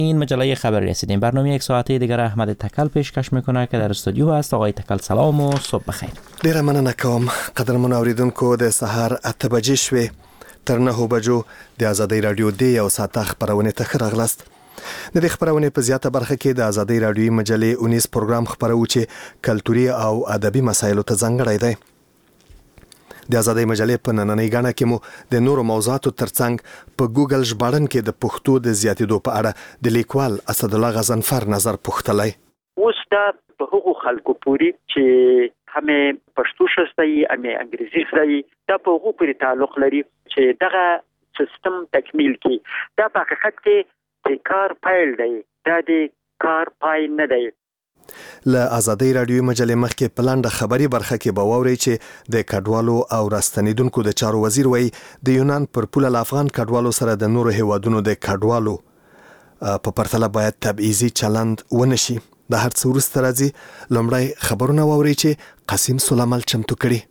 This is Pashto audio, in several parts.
این مجله خبر رسیدیم. برنامه یک ساعته دیگر احمد تکل پیشکش میکنه که در استودیو هست. آقای تکل سلام و صبح بخیر. ډیره مننه کوم. قدرمن اوریدونکو، د سهار 8 بجې شوې، تر 9 بجو د ازادۍ رادیو د یو ساعت خبرونه ته ښه راغلاست. د دې خبرونه په زیاته برخه کې د ازادۍ رادیو مجلې 19 پروګرام خبرو چې کلتوري او ادبي مسایلو ته ځانګړی دی. د ازادۍ مجلې په نننۍ غاڼه کې مو د نورو موضوعاتو ترڅنګ په ګوګل ژباړن کې د پښتو د زیاتېدو په اړه د لیکوال اسدالله غضنفر نظر پوښتلی. اوس دا په هغو خلکو پورې چې همې پښتو شستای همې انګریزي شستای دا په هغو پورې تعلق لري چې دغه سیستم تکمیل کی. دا په حقیقت کې د کار پیل دی، دا د کار پای نه دی. له ازادۍ رادیو مجلې مخکې په لنډه خبري برخه کې به واورئ چې د کډوالو او راستنیدونکو د چارو وزیر وایي د یونان پر پوله له افغان کډوالو سره د نورو هیوادونو د کډوالو په پرتله باید تبعیضي چلند ونشي. د هر څه وروسته راځي لومړی خبرونه واورئ چې قاسم سلیمال چمتو کړي.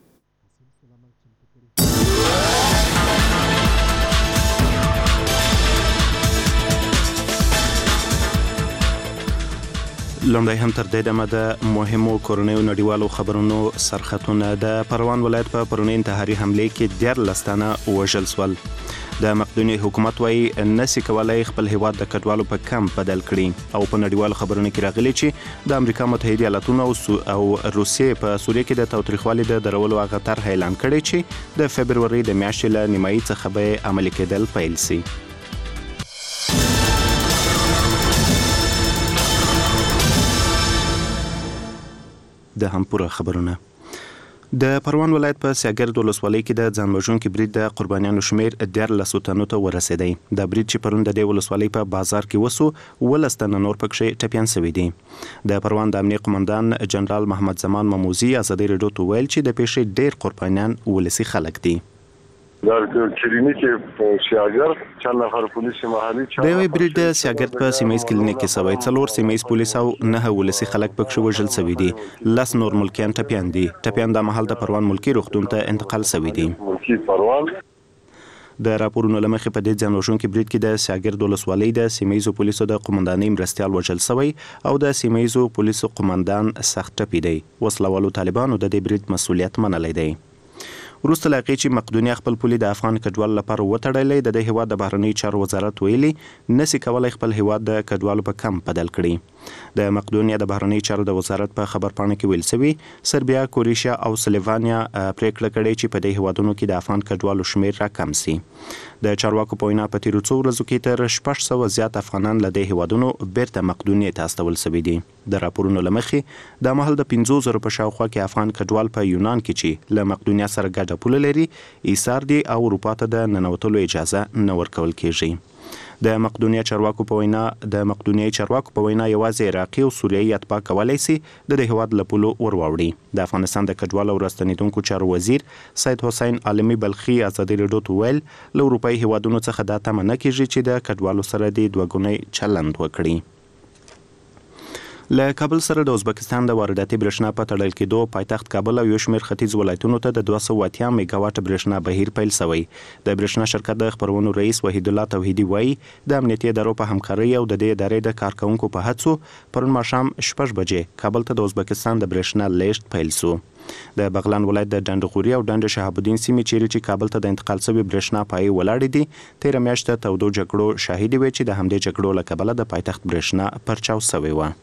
لومړی هم تر دې دمه د مهمو کورنیو نړیوالو خبرونو سرخطونه. د پروان ولایت په پرونی انتحاري حمله کې 14 تنه وژل شول. د مقدونیې حکومت وايي نسی کولای خپل هیواد د کډوالو په کمپ بدل کړي. او په نړیوالو خبرونو کې راغلي چې د امریکا متحده ایالاتونو او روسیې په سوریه کې د تاوتریخوالي د درولو هغه طرح اعلان کړی چې د فبروري د میاشتې له نیمایي څخه به عملي کېدل پیل شي. د هم پوره خبرونه. د پروان ولایت په سیاګرد ولسوالۍ کې د ځانوژونکي برید د قربانیانو شمیر 14 تنو ته ورسېدی. د برید چې پرون د دې ولسوالۍ په بازار کې وسو 12 تنه نور پکې ټپیان شوي دي. د پروان د امنیه قومندان جنرال محمد زمان مموزي ازادۍ رادیو ته ویل چې د پیښې ډېر قربانیان ولسي خلک دي. در کلینیک سیاګرد چند نفر پولیس محلي د یوې برید د سیاګرد په سیمایي کلینیک کې سوی 4 سیمایي پولیس او 9 ولسي خلک پکې وژل شوي دي. 10 نور ملکیان ټپیان دي. ټپیان د محل د پروان ملکی روغتون ته انتقال شوي دي. د راپورونو لمخې په دې ځانوژونکي برید کې د سیاګرد ولسوالۍ د سیمایي پولیسو د قومندانۍ مرستیال وژل شوی او د سیمایي پولیسو قومندان سخت ټپي دی. وسلوالو طالبانو د دې برید مسؤلیت منلی دی. وروسته له هغې چې مقدونیه خپل پولي د افغان کډوالو لپاره وتړلی، د دې هیواد د بهرنیو چارو وزارت ویلي نسی کولی خپل هیواد د کډوالو په کمپ بدل کړي. د مقدونیه د بهرنیو چارو د وزارت په خبرپاڼه کې ویل شوي سربیا، کوریشیا او سلوانیا پریکړه کړې چې په دې هیوادونو کې د افغان کډوالو شمیر راکم شي. د چارواکو په وینا په تیرو څو ورځو کې تر 600 زیات افغانان له دې هیوادونو بیرته مقدونیې ته استول شوي دي. د راپورونو له مخې د محل د 50,000 په شاوخوا کې افغان کډوال په یونان کې چې له مقدونیه سره ګډه پوله لري ایثار دي او اروپا ته د ننوتلو اجازه نه ورکول کیږي. د مقدونیه چارواکو په وینا یوازې عراقي او سوریایي اتباع کولی شي د دې هیواد له پولو ورواوړي. د افغانستان د کډوالو او راستنیدونکو چارو وزیر سید حسین عالمي بلخي ازادۍ رادیو ته ویل له اروپایي هیوادونو څخه دا تمه نه کیږي چې د کډوالو سره د دوه چلند وکړي. له کابل سره د ازبکستان د وارداتي برېښنا په تړل کېدو پایتخت کابل او یو شمېر ختیځ ولایتونو ته د 280 میګاواټ برېښنا بهیر پیل شوی. د برېښنا شرکت د خپرونو رئیس وحید الله توحیدي وایي د امنیتي ادارو په همکارۍ او د دې ادارې د کارکوونکو په هڅو پرون ماښام 6 بجې کابل ته د ازبکستان د برېښنا لیږد پیل شو. د بغلان ولایت د ډنډغوري او ډنډ شهاب الدین سیمې چیرې چې کابل ته د انتقال شوي برېښنا پایې ولاړې دي، تېره میاشت د تودو جګړو شاهدې وې چې د همدې جګړو له کبله د پایتخت برېښنا پرچاو شوې وه.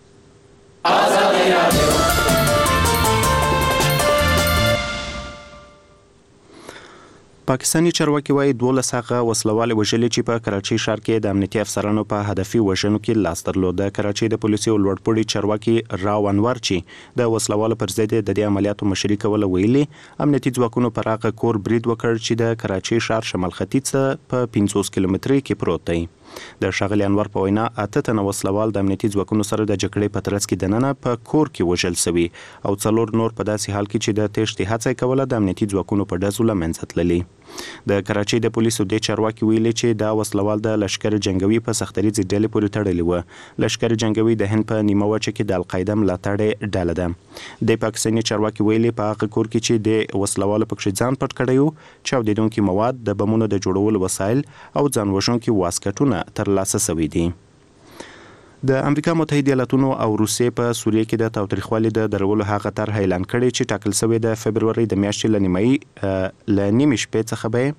پاکستاني چارواکي وایي 12 هغه وسلوال وژلي چې په کراچۍ ښار کې د امنیتي افسرانو په هدفي وژنو کې لاس درلود. د کراچۍ د پولیسو لوړپوړي چارواکي راو انور چې د وسلوالو پر ضد د دې عملیاتو مشري کوله ویلي امنیتي ځواکونو پر هغه کور برید وکړ چې د کراچۍ ښار شمال ختیځ څخه په 50 کیلومترۍ کې پروت دی. د ښاغلي انور په وینا 8 تنه وسلوال د امنیتي ځواکونو سره د جګړې په ترڅ کې دننه په کور کې وژل شوي او 4 نور په داسې حال کې چې د تېښتې هڅه کوله د امنیتي ځواکونو په ډزو له منځه تللي. د کراچۍ د پولیسو د چارواکي ویلي چې دا وسلوال د لشکر جنگوي په سختریزې ډلې پورې تړلي و. لشکر جنگوي د هند په نیمه وچه کې د القاعده ملاتړې ډله ده. د پاکستاني چارواکي ویلي په هغه کور کې چې د وسلوالو پکې ځان پټ کړی و، چاودیدونکي مواد، د بمونو د جوړولو وسایل او ځانوژونکي واسکټونه مهلتونه ترلاسه شوي دي. د امریکا متحده ایالاتونو او روسیې په سوریه کې د تاوتریخوالي د درولو هغه طرح اعلان کړی چې ټاکل شوی د فبروري د میاشتې له نیمې شپې څخه به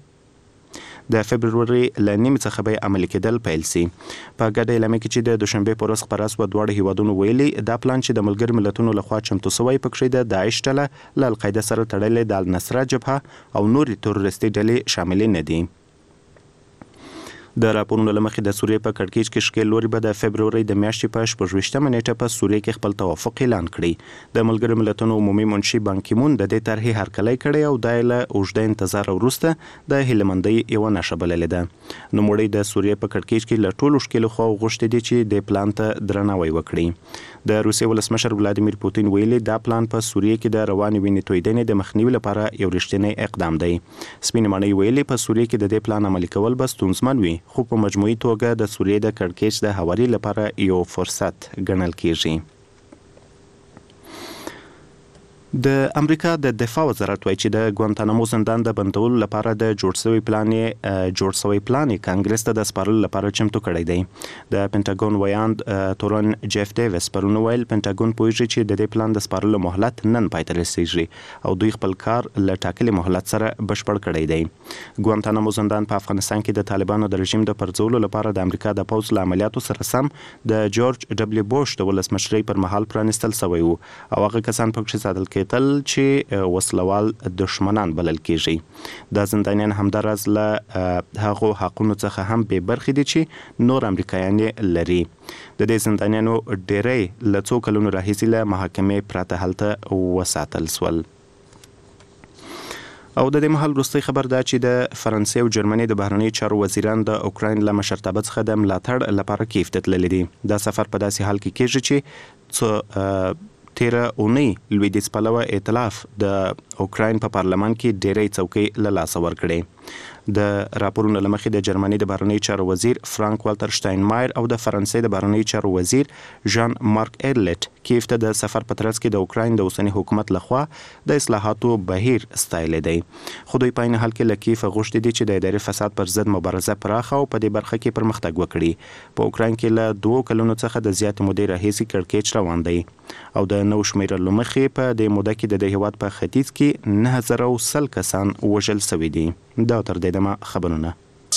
عملي کېدل پیل شي. په ګډه اعلامیه کې چې د دوشنبه پر ورځ خپاره شوه دواړه هیوادونو ویلي دا پلان چې د ملګرو ملتونو لخوا چمتو شوی پکې د داعش ډله له القاعده سره تړلې د النصره جبهه او نورې تروریستي ډلې شامل نه دي. د راپورونو له مخې د سوریې په کړکېچ کې ښکېل لوري به د فبروري د میاشتې په 26مه نیټه په سوریې کې خپل توافق اعلان کړي. د ملګرو ملتونو عمومي منشي بان کی مون د دې طرحې هرکلی کړی او دا له اوږده انتظار وروسته د هیلهمندۍ یوه نښه بللې ده. نوموړی د سوریې په کړکېچ کې له ټولو ښکېلو خواو غوښتي دي چې د پلان ته درناوی وکړي. د روسیې ولسمشر ولادیمیر پوتین ویلي دا پلان په سوریې کې د روانې وینې تویدنې د مخنیوي لپاره یو رښتینی اقدام دی. سپینې ماڼۍ ویلي په سوریې کې د دې پلان عملي کول به ستونزمن وي، خو په مجموعي توګه د سوریې د کړکېچ د هواري لپاره یو فرصت ګڼل کیږي. د امریکا د دفاع وزارت وایي چې د ګوانتانامو زندان د بندولو لپاره د جوړ شوی پلان کانګرس ته د سپارلو لپاره چمتو کړی دی. د پینټاګون ویاند تورن جیف ډیویس پرون ویل پینټاګون پوهیږي چې د دې پلان د سپارلو مهلت نن پای ته رسیږي او دوی خپل کار له ټاکلي مهلت سره بشپړ کړی دی. ګوانتانامو زندان په افغانستان کې د طالبانو د رژیم د پرځولو لپاره د امریکا د پوځ له عملیاتو سره سم د جورج ډبلیو بوش د ولسمشرۍ پر مهال پرانستل شوی و او هغه کسان پکې ساتل کېدل چې وسلوال دشمنان بلل کېږي. دا زندانیان همداراز له هغو حقونو څخه هم بې برخې دي چې نور امریکایان لري. د دې زندانیانو ډېری له څو کلونو راهیسې له محاکمې پرته هلته وساتل شول. او د دې مهال وروستی خبر دا چې د فرانسې او جرمني د بهرنیو چارو وزیران د اوکراین له مشرتابه څخه د ملاتړ لپاره کیف ته تللي دي. دا سفر په داسې حال کې کېږي چې تیره اونۍ لویدیځ پلوه ائتلاف د اوکراین په پارلمان کې ډېرې څوکۍ له لاسه ورکړې. د راپورونو له مخې د جرمني د بهرنیو چارو وزیر فرانک والتر شتاینمایر او د فرانسې د بهرنیو چارو وزیر ژان مارک ایرلټ کیف ته د سفر په ترڅ کې د اوکراین د اوسني حکومت لخوا د اصلاحاتو بهیر ستایلی دی. خو دوی په عین حال کې له کیفه غوښتي دي چې د اداري فساد پر ضد مبارزه پراخه او په دې برخه کې پرمختګ وکړي. په اوکراین کې له 2 کلونو څخه د زیاتې مودې راهیسې کړکېچ روان دی او د نو شمیرلو مخې په دې موده کې د هیواد په ختیځ کې 9000 کسان وژل شوي دي. دا تر دې دمه خبرونه.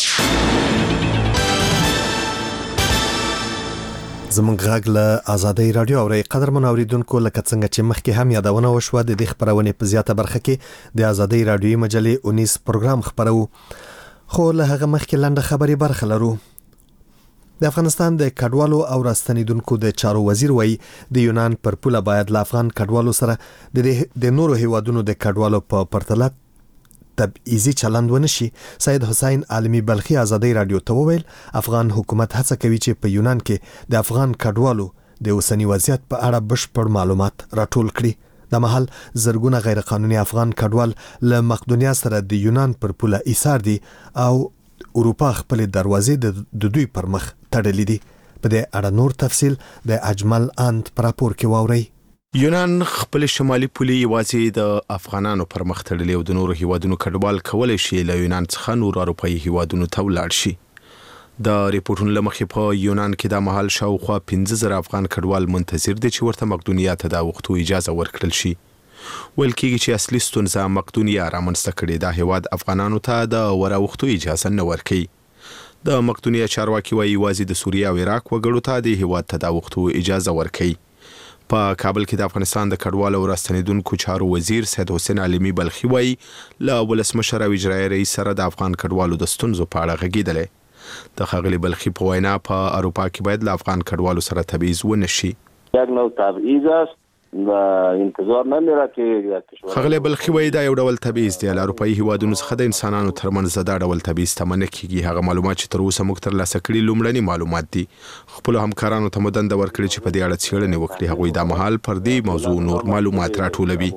زمونږ غږ له آزادۍ رادیو اوري. قدرمن اوریدونکو لکه څنګه چې مخکې هم یادونه وشوه د دې خبرونې په زیاته برخه کې د آزادۍ رادیوي مجلې 19 پروګرام خبرو، خو له هغه مخکې لنډه خبري برخه لرو. د افغانستان د کډوالو او راستنیدونکو د چارو وزیر وایي د یونان پر پوله باید له افغان کډوالو سره د نورو هیوادونو د کډوالو په پرتله تبعیضي چلند ونشي. سید حسین عالمی بلخي آزادۍ رادیو ته وویل افغان حکومت هڅه کوي چې په یونان کې د افغان کډوالو د اوسنی وضعیت په اړه بشپړ معلومات راټول کړي. د مهال زرګونه غیر قانوني افغان کډوال له مقدونیا سره د یونان پر پوله ایثار دي او اروپا خپل دروازې د دوی پر مخ تړلې دي. په دې اړه نور تفصیل د اجمل اند پر راپور کې واوري. یونان خپل شمالي پولې یوازې د افغانانو پر مخ تړلې او د نورو هیوادونو کډوال کولای شي له یونان څخه نور اروپایي هیوادونو ته ولاړ شي. د ریپورتونو له مخې په یونان کې د مهال شاوخوا 15000 افغان کډوال منتظر دي چې ورته مقدونیا ته د وختو اجازه ورکړل شي. ویل کېږي چې اصلي ستونزه مقدونیا رامنځته کړې دا هیواد افغانانو ته د وراوختو اجازه نه ورکوي. د مقدونیا چارواکي وایي یوازې د سوریه او عراق وګړو ته د هیواد ته د وختو اجازه ورکوي. په کابل کې د افغانستان د کډوالو او راستنیدونکو چارو وزیر سید حسین عالمی بلخي وایي له ولسمشر او اجرایي رئیس سره د افغان کډوالو د ستونزو په اړه غږېدلی. د ښاغلي بلخي په وینا په اروپا کې باید له افغان کډوالو سره تبعیض ونشي. یک نوع تبعیض است و انتظار نمیره که ښاغلی بلخي وایي دا یو ډول تبعیض دی. له اروپایي هیوادونو څخه د انسانانو ترمنځ دا ډول تبعیض ته منع کېږي. هغه معلومات چې تر اوسه موږ ترلاسه کړي لومړني معلومات دي. خپلو همکارانو ته مو دنده ورکړې چې په دې اړه څېړنې وکړي. هغوی دا مهال پر دې موضوع نور معلومات راټولوي.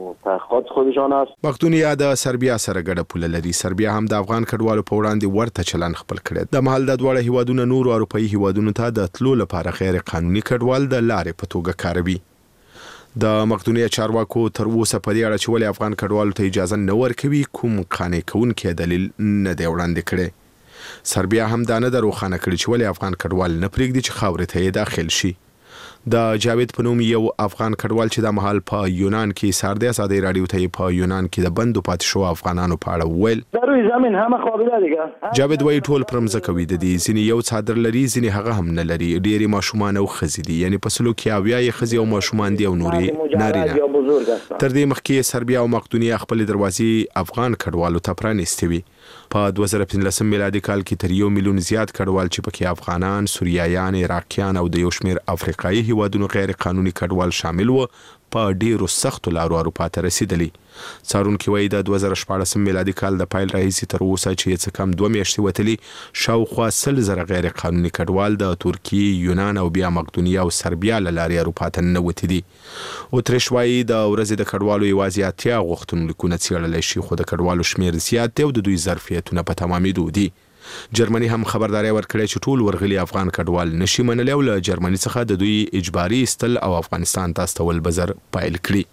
مقدونیا د سربیا سره ګډه پوله لري. سربیا هم د افغان کډوالو په وړاندې ورته چلند خپل کړی. د مهال د دواړه هیوادونو نورو اروپایي هیوادونو ته د تلو لپاره غیر قانوني کډوال د لارې په توګه کاروي. د مقدونیا چارواکو تر اوسه په دې اړه چې ولې افغان کډوالو ته اجازه نه ورکوي کوم قانع کوونکی دلیل نه دی وړاندې کړی. سربیا هم دا نه روښانه کړي چې ولې افغان کډوال نه پرېږدي چې خاورې ته یې داخل شي. د جاوید په نوم یو افغان کډوال چې د مهال په یونان کې سار د ازادي رادیو ته په یونان کې د بندو پاتې شو افغانانو په اړه ویل. ضروري زمين هم خوابیده دیگه. جاوید وایي ټول پرمزه کوي د دې ځینې یو څادر لري ځینې هغه هم نه لري. ډېری ماشومان او ښځې دي، یعنی په سلو کې اویا یې ښځې او ماشومان دي او نورې نارینه. تر دې مخکې سربیا او مقدونیه خپل دروازې افغان کډوالو ته پرانیستې وي. په 2015 میلادي کال کې تر 1 میلیون زیات کډوال چې پکې افغانان، سوریایان، عراقیان او د یو شمېر افریقایي هیوادونو غیر قانوني کډوال شامل وو په ډیرو سختو لارو اروپا ته رسیدلی. څارونکي وایي د 2014 میلادي کال د پیل راهیسې تر اوسه چې څه کم 2 میاشتې وتلي شاوخوا 100,000 غیر قانوني کډوال د ترکیې، یونان او بیا مقدونیه او سربیا له لارې اروپا ته ننوتي دي. اوتریش وایي د ورځې د کډوالو یوازې 80 غوښتنلیکونه څېړلی شي، خو د کډوالو شمېر زیات دی او د دوی ظرفیتونه په تمامېدو دي. جرمني هم خبرداري ورکړې چې ټول ورغلي افغان کډوال نشي منلی او له جرمني څخه د دوی اجباري ایستل او افغانستان ته استول بزر پیل کړي.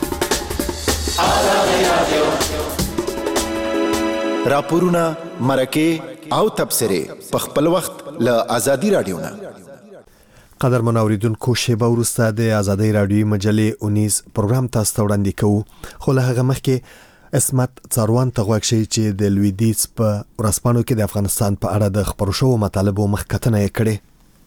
راپورونه، مرکې او تبصرې په خپل وخت له ازادي رادیو نه. قدرمن اوریدونکو، شیبه وروسته د ازادي رادیو مجلې 19 پروګرام تاسو ته وړاندې کوو، خو له هغه مخکې اسمت څاروان ته غوږ شئ چې د لویدیځ په ورځپاڼو کې د افغانستان په اړه د خپرو شوو مطالبو مخکتنه یې کړې.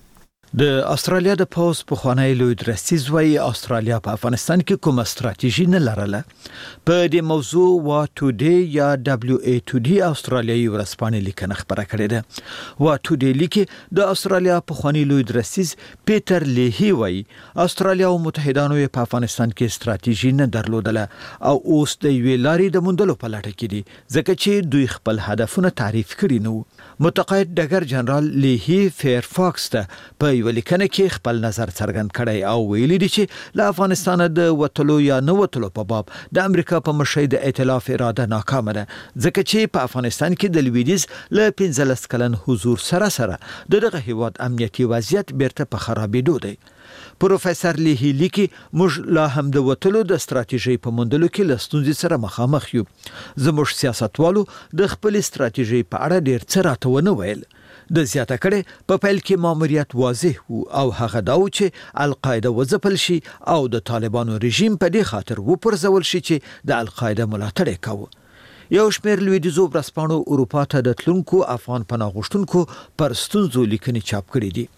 د استرالیا د پوز پخوانی لوی درستیز وایي استرالیا په افغانستان کې کومه ستراتیژي نه لرله. په دې موضوع وا ټوډے یا WA ټوډے استرالیایي ورځپاڼې لیکنه خبره کړې ده. وا ټوډے لیکي د استرالیا پخوانی لوی درستیز پیټر لیهی وایي استرالیا او متحدانو په افغانستان کې ستراتیژي نه درلودله او اوس د یوې لارې د موندلو په لټه کې دي ځکه چې دوی خپل هدفونه تعریف کړي نو. متقاعد ډګر جنرال لیهی فیرفاکس ته په یو لیکنه کې خپل نظر څرګند کړی او ویلي دي چې له افغانستان د وټلو یا نه وټلو په باب د امریکا په مشرۍ د ائتلاف اراده ناکامه ده ځکه چې په افغانستان کې د لویدیځ له 15 کلن حضور سره دغه هیواد امنیتي وضعیت بیرته په خرابېدو دی. پروفیسور لیهی لیکي موږ لا هم د وټلو د ستراتیژۍ په موندلو کې له ستونزې سره مخامخ یو. زموږ سیاستوالو د خپل ستراتیژۍ په اړه ډېر څه راته ونه ویل. د زیاته کړي په پیل کې ماموریت واضح وو او هغه دا و چې القاعده وځپل شي او د طالبانو رژیم په دې خاطر وپرځول شي چې د القاعده ملاتړ کوي. یو شمېر لویدیځو ورځپاڼو اروپا ته د تلونکو افغان پناه غوښتونکو پر ستونزو لیکنې چاپ کړي دي.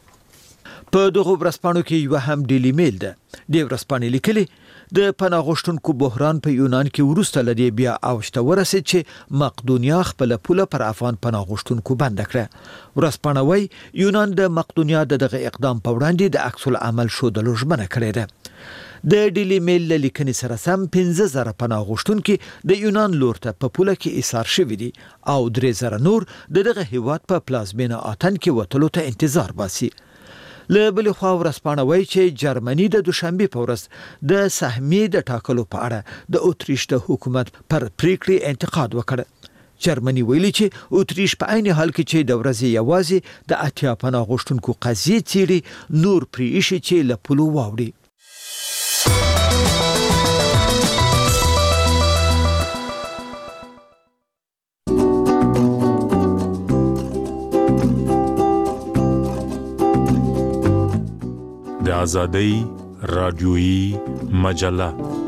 په دغه ورځپاڼو کې یو هم ډیلی میل ده. د ورځپاڼې لیکلي د پناه غوښتونکو بحران په یونان کې وروسته لدی بیا اوجته ورسید چې مقدونیا خپل پوله پر افغان پناه غوښتونکو بند کړه. ورځپاڼه وايي یونان د مقدونیا دغه اقدام په وړاندې د عکس العمل شودلو ژمنه کړې ده. د ډیلی میل لیکنې سره سم 15,000 پناه غوښتونکي د یونان لور ته په پوله کې ایثار شوي دي او 3,000 نور دغه هیواد په پلازمینه آتن کې وټلو ته انتظار باسي. له بل خوا ورځپاڼه وايي چې جرمني د دوشنبه په ورځ د سهمیې د ټاکلو په اړه د اوتریش د حکومت پر پریکړې انتقاد وکړ. جرمني ویلي چې اوتریش په عین حال کې چې د ورځې یوازې د 80 پناه غوښتونکو قضیې څیړي نور پرې ایشي چې له پلو واوړي. د آزادۍ رادیویی مجله.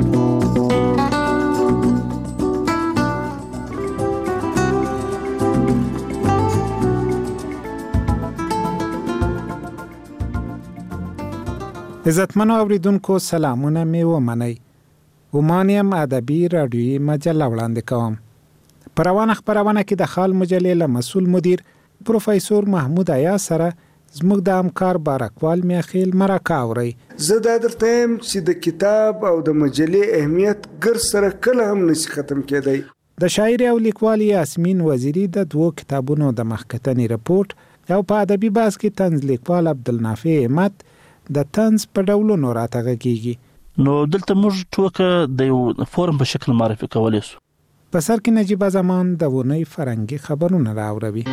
عزتمنو اوریدونکو سلامونه می ومنئ. ومانیم ادبی رادیویی مجله وړاندې کوم. په روانه خبرونه کې د خال مجلې له مسؤل مدیر پروفیسور محمود عیا سره زموږ د همکار بارکوال میاخیل مرکه اوري. زه دا درته یم چې د کتاب او د مجلې اهمیت ګر سره کله هم نشي ختم کېدی. د شاعر او لیکوال یاسمین وزیری د 2 کتابونو د مخکتنی رپورت او په ادبي بحث کې طنز لیکوال عبدالنافع احمد د طنز په ډولونو راته غږیږي. نو دلته موږ ټوکه د یو فورم په شکل معرفي کولی شو. په سر کې نجیب زمان د ونی فرنګي خبرونه راوړي.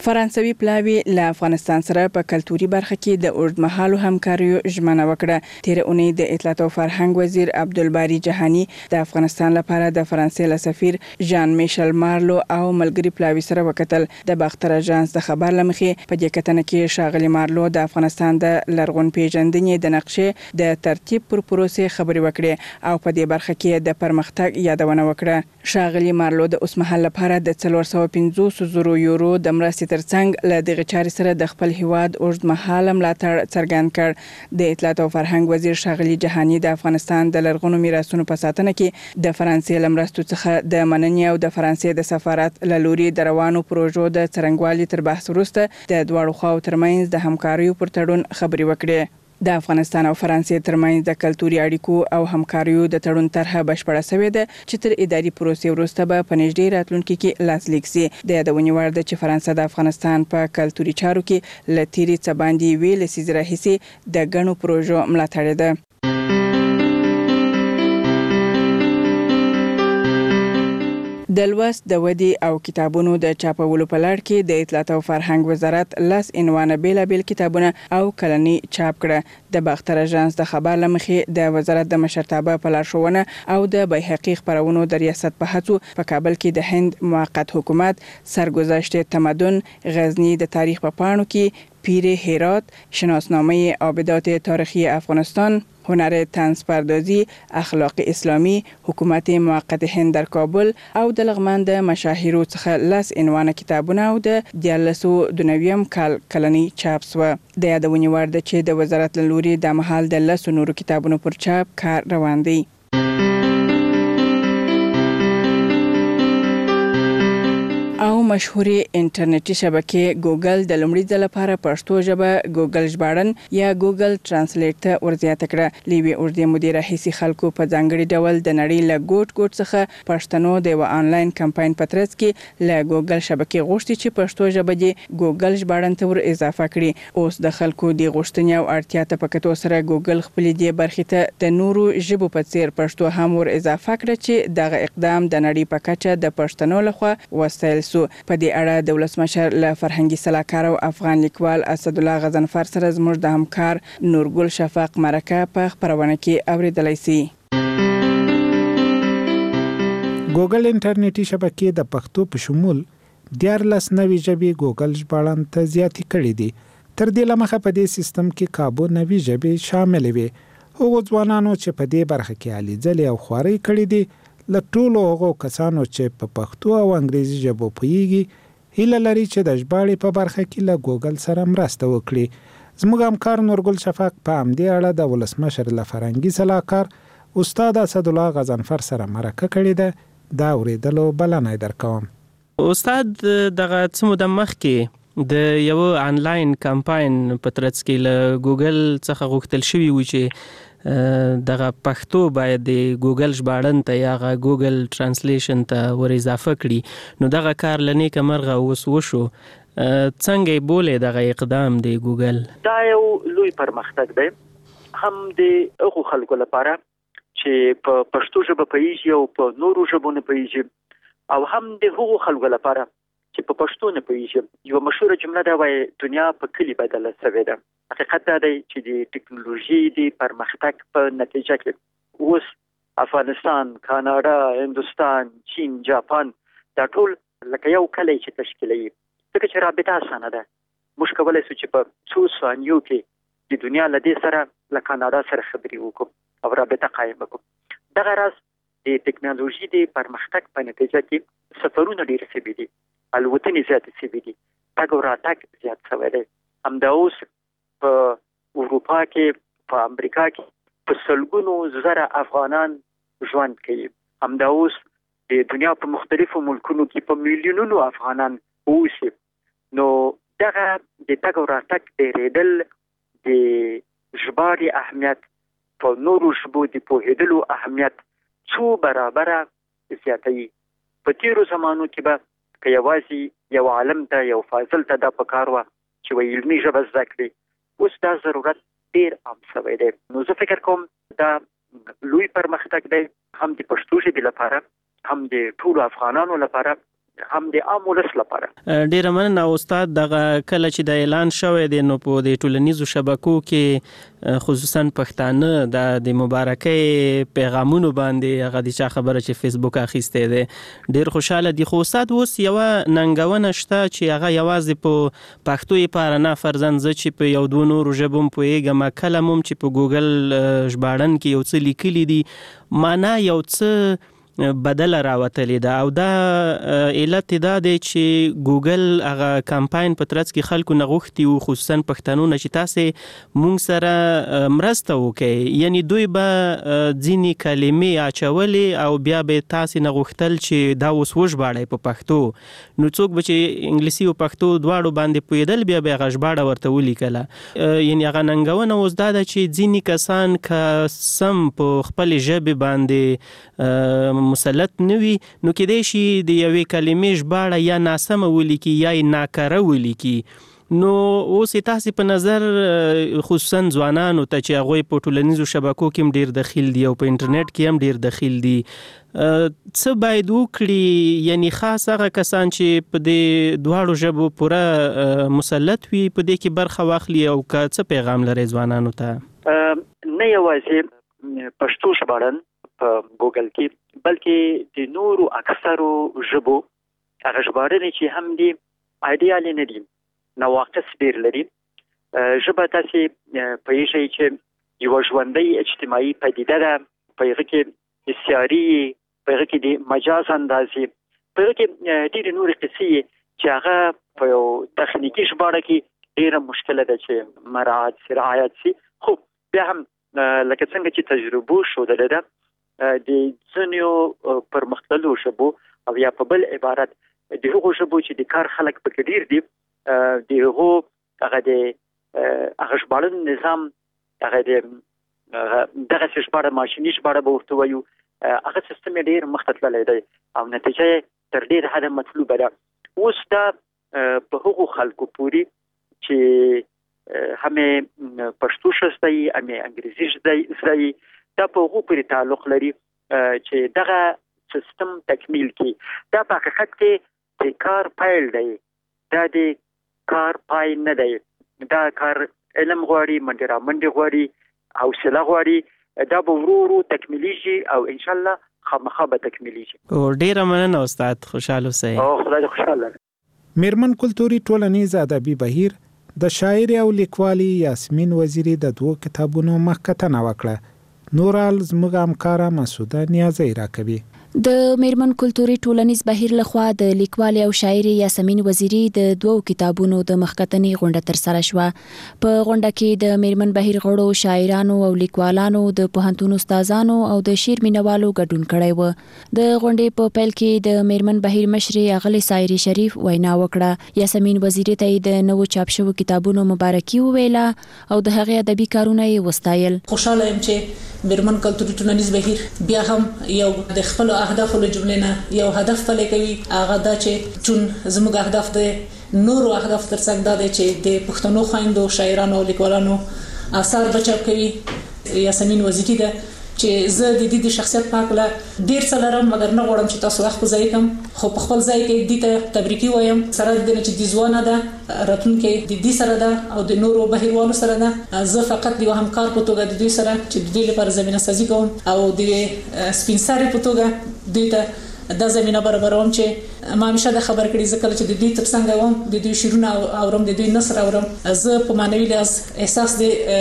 فرانسوي پلاوی له افغانستان سره په کلتوري برخه کې د اوږدمهالو همکاریو ژمنه وکړه. تیر اونۍ د اطلاعات او فرهنګ وزیر عبدالباری جهانی د افغانستان لپاره د فرانسې له سفیر ژان میشل مارلو او ملګری پلاوی سره وکتل. د باختر اژانس د خبر لمخې په دې کتنه کې ښاغلي مارلو د افغانستان د لرغون پیژندنې د نقشې د ترتیب پر پروسې خبرې وکړې او په دې برخه کې د پرمختګ یادونه وکړه. ښاغلي مارلو د اوسمهال لپاره د 450 یورو د مرستې ترڅنګ له دغه چارې سره د خپل هیواد اوږدمهاله ملاتړ څرګند کړ. د اطلاعات او فرهنګ وزیر ښاغلي جهانی د افغانستان د لرغونو میراثونو په ساتنه کې د فرانسې له مرستو څخه د مننې او د فرانسې د سفارت له لوري د روانو پروژو د څرنګوالي تر بحث وروسته د دواړو خواو ترمنځ د همکاریو پر تړون خبرې وکړې. د افغانستان او فرانسې ترمنځ د کلتوري اړیکو او همکاریو د تړون طرحه بشپړه شوې ده چې تر اداري پروسې وروسته به په نږدې راتلونکي کې لاسلیک شي. د یادونې وړ ده چې فرانسه د افغانستان په کلتوري چارو کې له تیرې څه باندې ویلې لسیزې راهیسې د ګڼو پروژو ملاتړ ده. د لوست د ودی او کتابونو د چاپولو په لړ کې د اطلاعات او فرهنګ وزارت 10 عنوانه بیلابیل کتابونه او کلنی چاپ کړه. د باختر اژانس د خبر لمخې د وزارت د مشرتابه په لارښوونه او د بیحقی خبرونو د ریاست په هڅو په کابل کې د هند موقت حکومت سرگذشت تمدن، غزنی د تاریخ په پاڼو کې پیر هرات، شناسنامه آبدات تاریخی افغانستان، هنر طنز پردازی، اخلاق اسلامی، حکومت موقت هند در کابل او د لغمان د مشاهیرو څخه 10 عنوانه کتابونه او د 1992 کال کلنی چاپ شو. د یادونې وړ ده چې د وزارت له لوري د مهال د 10 نورو کتابونو پر چاپ کار روان دی. او مشهوري انټرنیټي شبکې ګوګل د لومړي ځل لپاره پښتو ژبه ګوګل ژباړن یا ګوګل ترانسلیټ ته ورزیاته کړه. لوی اوږدې مودې راهیسې خلکو په ځانګړي ډول د نړۍ له ګوټ څخه پښتنو د یو آنلاین کمپاین په ترڅ کې له ګوګل شبکې غوښتي چې پښتو ژبه دې ګوګل ژباړن ته ور اضافه کړي. اوس د خلکو د غوښتنې او اړتیا ته په کتو سره ګوګل خپلې دې برخې ته د نورو ژبو په څیر پښتو هم ور اضافه کړه چې دغه اقدام د نړۍ په کچه د پښتنو لخوا وستایل شو. په دې اړه د ولسمشر له فرهنګي سلاکار او افغان لیکوال اسدالله غضنفر سره زموږ د همکار نورګل شفاق مرکه په خبرونه کې اوریدلای شي. ګوګل انټرنیټي شبکې د پښتو په شمول 14 نوي ژبې ګوګل ژباړن ته زیاتې کړې دي. تر دې لمخه په دې سیستم کې کابو نوي ژبې شامل وي. هغو ځوانانو چې په دې برخه کې علي ځلې او خواري کړې دي له ټولو هغو کسانو چې په پښتو او انګریزي ژبو پوهیږي هیله لري چې د ژباړې په برخه کې له ګوګل سره مرسته وکړي. زموږ همکار نورګل شفاق په همدې اړه د ولسمشر له فرهنګي سلاکار استاد اسدالله غضنفر سره مرکه کړې ده. دا اورېدلو بلنه درکوم. استاد دغه څه موده مخکې د یو آنلاین کمپاین په ترڅ کې له ګوګل څخه غوښتل شوی و چې دغه پښتو باید د ګوګل ژباړن ته یا ګوګل ترانسلیشن ته ور اضافه کړي. نو دغه کار لنیک مرغه اوس وشو. څنګه بولې دغه اقدام دی ګوګل؟ دا یو لوی پرمختګ دی هم د هغو خلکو لپاره چې په پښتو ژبه پوهیږي او په نورو ژبو نه پوهیږي او هم د هغو خلکو لپاره چې په پښتو نه پوهیږي. یو مشهوره جمله ده وایي دنیا په کلی بدله شوې ده. حقیقت دا دی چې د ټکنالوژي د پرمختګ په نتیجه کې اوس افغانستان، کاناډا، هندوستان، چین، جاپان دا ټول لکه یو کلی چې تشکیلوي. ځکه چې رابطه اسانه ده. موږ کولی شو چې په څو ثانیو کې د دنیا له دې سره له کاناډا سره خبرې وکړو او رابطه قایم کړو. دغه راز د ټکنالوژي د پرمختګ په نتیجه کې سفرونه ډېر شوي دي، الوتنې زیاتې شوي دي، تګ او راتګ زیات شوی دی. همدا اوس په اروپا کې، په امریکا کې په سلګونو زره افغانان ژوند کوي. همدا اوس د دنیا په مختلفو ملکونو کې په میلیونونو افغانان اوسي. نو دغه د تګ او راتګ ډېرېدل د ژباړې اهمیت، په نورو ژبو د پوهېدلو اهمیت څو برابره زیاتوي. په تیرو زمانو کې به که یوازې یو عالم ته، یو فاضل ته دا پکار وه چې وایي علمي ژبه زده کړي، اوس دا ضرورت ډېر عام شوی دی. نو زه فکر کوم دا لوی پرمختګ دی هم د پښتو ژبې لپاره هم د ټولو افغانانو لپاره. هم د عام ولس لپاره. ډیر مننه استاد. دغه کله چې د اعلان شوی دی نو په د ټولنیزو شبکو کې خصوصا پښتانه د مبارکۍ پیغامونو باندې هغه د چا خبره چې فیسبوک اخیسته دی ډیر خوشاله دي. خو استاد اوس یو ننګونه شته چې هغه یوازې په پښتو لپاره نه، فرضاً زه چې په یو دوه نورو ژبو پوهیږم، کله هم چې په ګوګل ژباړن کې یو څه لیکلي دي معنا یو څه بدل راوتلی ده، او دا علت دا دی چې ګوګل هغه کمپاین په ترڅ کې خلکو نه غوښتي او خصوصا پښتنو نه چې تاسې مونږ سره مرسته وکړي، یعنی دوی به ځینې کلمې اچولې او بیا به تاسې نه غوښتل چې دا اوس وژباړئ په پښتو، نو څوک به چې انګلیسي او پښتو دواړو باندې پوهېدل بیا به هغه ژباړه ورته ولیکله. یعنی هغه ننګونه اوس دا ده چې ځینې کسان که سم په خپلې ژبې باندې مسلط نوي نو کېدای شي د یوې کلمې ژباړه یا ناسمه ولیکي یا یې ناکاره ولیکي. نو اوس تاسې په نظر خصوصا ځوانانو ته چې هغوی په ټولنیزو شبکو کې هم ډیر دخیل دي او په انټرنیټ کې هم ډیر دخیل دي، څه باید وکړي؟ یعنی خاص هغه کسان چې په دې دواړو ژبو پوره مسلط وي په دې کې برخه واخلي، او که څه پیغام لري ځوانانو ته؟ نه یوازې پښتو ژباړن په ګوګل کې بلکې د نورو اکثرو ژبو هغه ژباړنې چې هم دي ایډیالي نه دي، نواقص ډېر لري. ژبه تاسې پوهېږئ چې یوه ژوندۍ اجتماعي پدیده ده، په هغه کې استعاري، په هغه کې د مجاز اندازې، په هغه کې ډېرې نورې قصې چې هغه په یو تخنیکي ژباړه کې ډېره مشکله ده چې رعایت شي. خو بیا هم لکه څنګه چې تجربو ښودلې ده د ځینو پرمختللو ژبو او یا په بل عبارت د هغو ژبو چې د کار خلک پکې ډېر دي، د هغو هغه ژباړن نظام هغه دغسې ژباړه ماشیني ژباړه به ورته وایو، هغه سیستم یې ډېر مخته تللی دی او نتیجه یې تر ډېر حده مطلوبه ده. اوس دا په هغو خلکو پورې چې هم یې پښتو ښه زده یي هم یې انګریزي زده یي، دا په هغو پورې تعلق لري چې دغه سیستم تکمیل کړي. دا په حقیقت کې د کار پیل دی، دا د کار پای نه دی. دا کار علم غواړي، منډې رامنډې غواړي، حوصله غواړي. دا به ورو ورو تکمیلیږي او انشاءالله خامخا به تکمیلیږي. ډېره مننه استاد، خوشحاله اوسئ. خدای دې خوشحاله. میرمن کلتوري ټولنیز ادبي بهیر د شاعر او لیکوالي یاسمین وزیری د 2 کتابونو مخکتنه وکړه. نورال زموږ همکاره مسعوده نیازی راکوي. د میرمن کلتوري ټولنیز بهیر لخوا د لیکوال او شاعر یاسمین وزیری د 2 کتابونو د مخکتنې غونډه تر سره شوه. په غونډه کې د میرمن بهیر غړو، شاعرانو او لیکوالانو، د پوهنتون استادانو او د شعر مینوالو ګډون کړی و. د غونډې په پیل کې د میرمن بهیر مشرې اغلې سایری شریف وینا وکړه. یاسمین وزیری ته د نوو چاپ شوو کتابونو مبارکي وویله او د هغې ادبي کارونه یې وستایل. خوشاله یم چې میرمن کلتوري ټولنیز بهیر بیا هم یو د خپل اهداف له جملې نه یو هدف پلي کوي، هغه دا چې چون زموږ اهداف د نورو اهداف ترڅنګ دا دی چې د پښتنو خویندو، شاعرانو او لیکوالانو آثار بچاپ کوي. یاسمین وزیری ده چې زه د دې د شخصیت په اړه ډیر څه لرم، مګر نه غواړم چې تاسو وخت ضایع کړم، خو په خپل ځای کې دې ته تبریکي وایم سره د دې چې د ځوانه ده راتلونکي د دې سره ده او د نورو بهیروالو سره ده. زه فقط د همکار په توګه د دوی سره چې د دې لپاره زمينه سازي کوم او د سپینساري په توګه دوی ته دا زمينه برابروم چې ما همیشه د خبر کړی ځکه چې د دوی ترڅنګ وم، د دوی شعرونه اورم، د دوی نثر اورم، زه په معنوي لحاظ احساس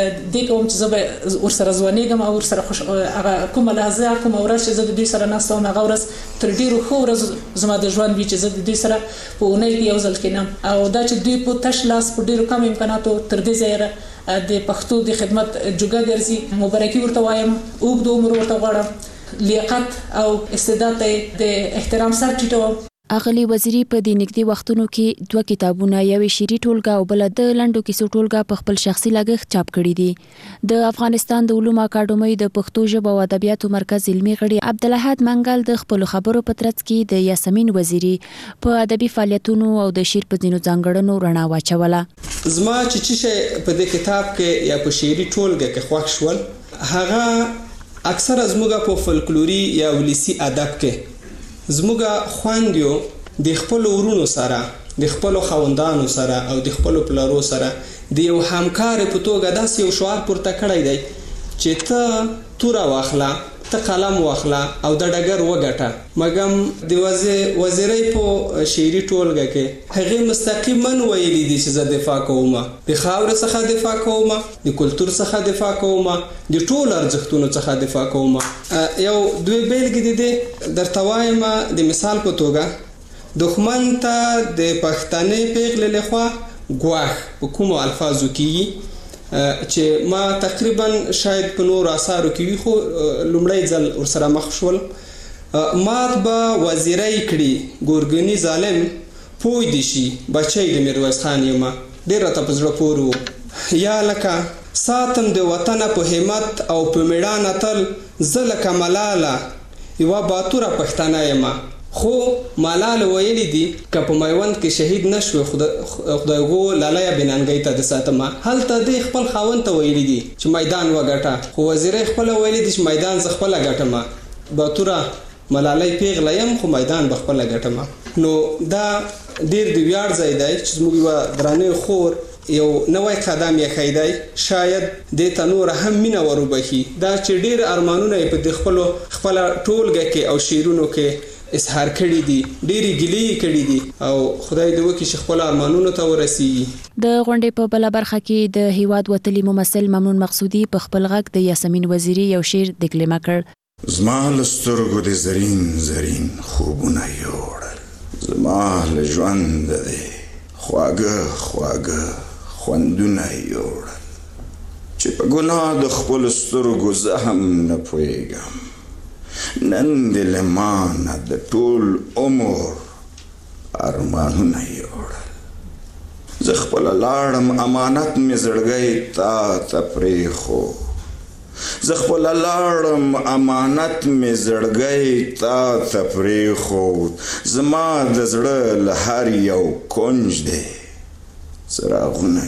د کوم چې زه به ورسره ځوانېږم او ورسره هغه کومه لحظه کومه ورځ چې زه د دوی سره ناست وم هغه ورځ تر ډیرو ښه ورځ زما د ژوند وي چې زه د دوی سره په اونۍ کې یو ځل کېنم. او دا چې دوی په تش لاس په ډیرو کم امکاناتو تر دې ځایه د پښتو د خدمت جوګه ګرځي، مبارکي ورته وایم، اوږد عمر ورته غواړم، لیاقت او استعداد د احترام سره ټیټوم. اغلی وزیری په د نږدې وختونو کې 2 کتابونه، یو شعري ټولګه او بل د لنډو کیسو ټولګه په خپل شخصي لګښت چاپ کړي دي. د افغانستان د علومو اکاډمۍ د پښتو ژبې او ادبیاتو مرکز علمي غړي عبدالاحد منګل د خپل خبرو په ترڅ کې د یاسمین وزیری په ادبي فعالیتونو او د شعر په ځینو ځانګړنو رڼا واچوله. زما چې په دې کتاب کې یا په شعري ټولګه کې خوښ شول هغه اکثر زموږه په فولکلوري یا ولسی ادب کې زموږه خواندیو د خپل ورونو سره، د خپل خوندانو سره او د خپل پلارو سره د یو همکار په توګه داسې یو شعار پورته کړی دی چې ته توره واخله، ته قلم واخله او د ډګر وګټه. مګم د وزیرۍ په شعري ټولګه کې هغې مستقیما ویلي دي چې زه دفاع کوم، د خاورې څخه دفاع کوم، د کلتور څخه دفاع کوم، د ټولو ارزښتونو څخه دفاع کوم. یو دوی بیلګې دي درته وایم. د مثال په توګه دښمن ته د پښتنې پیغلې لخوا ګواښ په کومو الفاظو کېږي چې ما تقریبا شاید په نورو اثارو کې وي، خو لومړی ځل ورسره مخ شول. مات به وزیرۍ کړي ګورګني ظالم، پوی دي شي بچی د میرویس خان یم. ډېر راته په زړه پورې و. یا لکه ساتم د وطنه په همت او په میړانه تل، زه لکه ملاله یوه باتوره پښتنه یم. خو ملاله ویلي دي که په میوند کې شهید نشوي خدای غو لالیه بنانګۍ ته د ساتمه. هلته د خپل خاوند ته ویلي دي چې میدان وګټه، خو وزیرۍ خپله ویلي دي چې میدان زه خپله ګټمه. باتوره ملالۍ پیغله یم خو میدان به خپله ګټمه. نو دا ډېر د ویاړ ځای دی چې زموږ یوه درنۍ خور یو نوی قدم یې ښی دی. شاید دې ته نوره هم مینه وروبخي. دا چې ډېر ارمانونه یې په دې خپله ټولګه کې او شعرونو کې اظهار کړي دي، ډېرې ګیلې کړي دي او خدای دې وکړي چې خپل ارمانونو ته ورسیږي. د غونډې په بله برخه کې د هیواد وتلي ممثل ممنون مقصودي په خپل غږ د یاسمین وزیري یو شعر دکلمه کړ. زما له سترګو د زرین زرین خوبونه یوړل، زما له ژونده د خواږه خواږه خوندونه یوړل، چې په ګناه د خپلو سترګو زه هم نه پوهېږم. نن دې له مانه د ټول عمر ارمانونه یوړل، زه خپله لاړم امانت مې زړګی تا ته پرېښود، زه خپله لاړم امانت مې زړګی تا ته پرېښود، زما د زړه له هر یو کنج دی څراغونه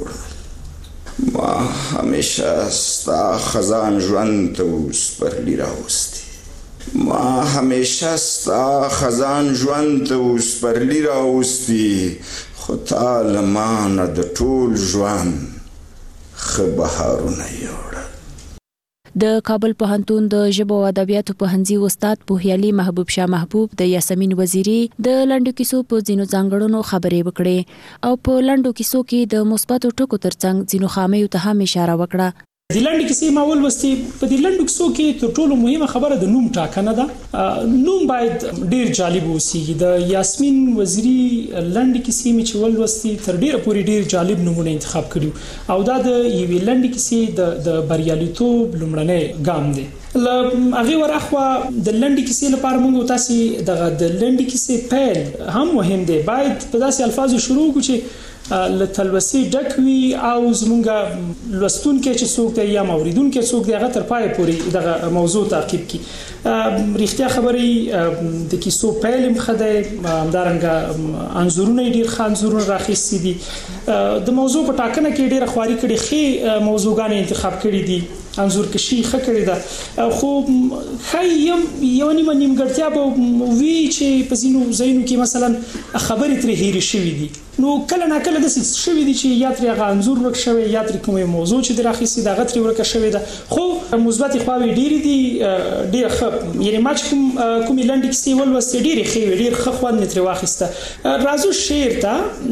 یوړل. ما همیشه ستا خزان ژوند ته اوس پرلي راوستي، ما همیشه ستا خزان ژوند ته اوس پرلي راوستي، خو تا له مانه د ټول ژوند ښه بهارونه یوړل. د کابل پوهنتون د ژبو او ادبیاتو پوهنځي استاد پوهیالي محبوب شاه محبوب د یاسمین وزیري د لنډو کیسو په ځینو ځانګړنو خبرې وکړې او په لنډو کیسو کې د مثبتو ټکو ترڅنګ ځینو خامیو ته هم اشاره وکړه. د لنډې کیسې ما ولوستې. په دې لنډو کیسو کې تر ټولو مهمه خبره د نوم ټاکنه ده. نوم باید ډیر جالب اوسي. د یاسمین وزیري لنډې کیسې مې چې ولوستې تر ډیره پورې ډیر جالب نومونه انتخاب کړي او دا د یوې لنډې کیسې د بریالیتوب لومړنی ګام دی. له هغې ورهخوا د لنډې کیسې لپاره موږ تاسې دغه د لنډې کیسې پیل هم مهم دی. باید په داسې الفاظو شروع کړو چې له تلوسې ډک وي او زمونږ لوستونکی چې څوک دی یا اوریدونکی څوک دی هغه تر پایه پورې دغه موضوع تعقیب کړي. رښتیا خبرې د کیسو پیل هم ښه دی، همدارنګه انځورونه یې ډېر ښه انځورونه راخیستي دي. د موضوع په ټاکنه کې ډېره خواري کړې، ښې موضوعګانې انتخاب کړي دي، انځورکشي ښه کړې ده. خو ښایي یوه نیمه نیمګړتیا به وي چې په ځینو ځایونو کې مثلا خبرې ترې هېرې شوي دي. نو کله ناکله داسې شوي دي چې یا ترې هغه انځور ورک شوی یا ترې کومې موضوع چې دې راخیستې ده هغه ترې ورکه شوې ده. خو مثبتې خواوې ډېرې دي، ډېره ښه. یعنې ما چې کومې لنډې کیسې ولوستې ډېرې ښې وې، ډېر ښه خوند مې ترې واخیسته. راځو شعر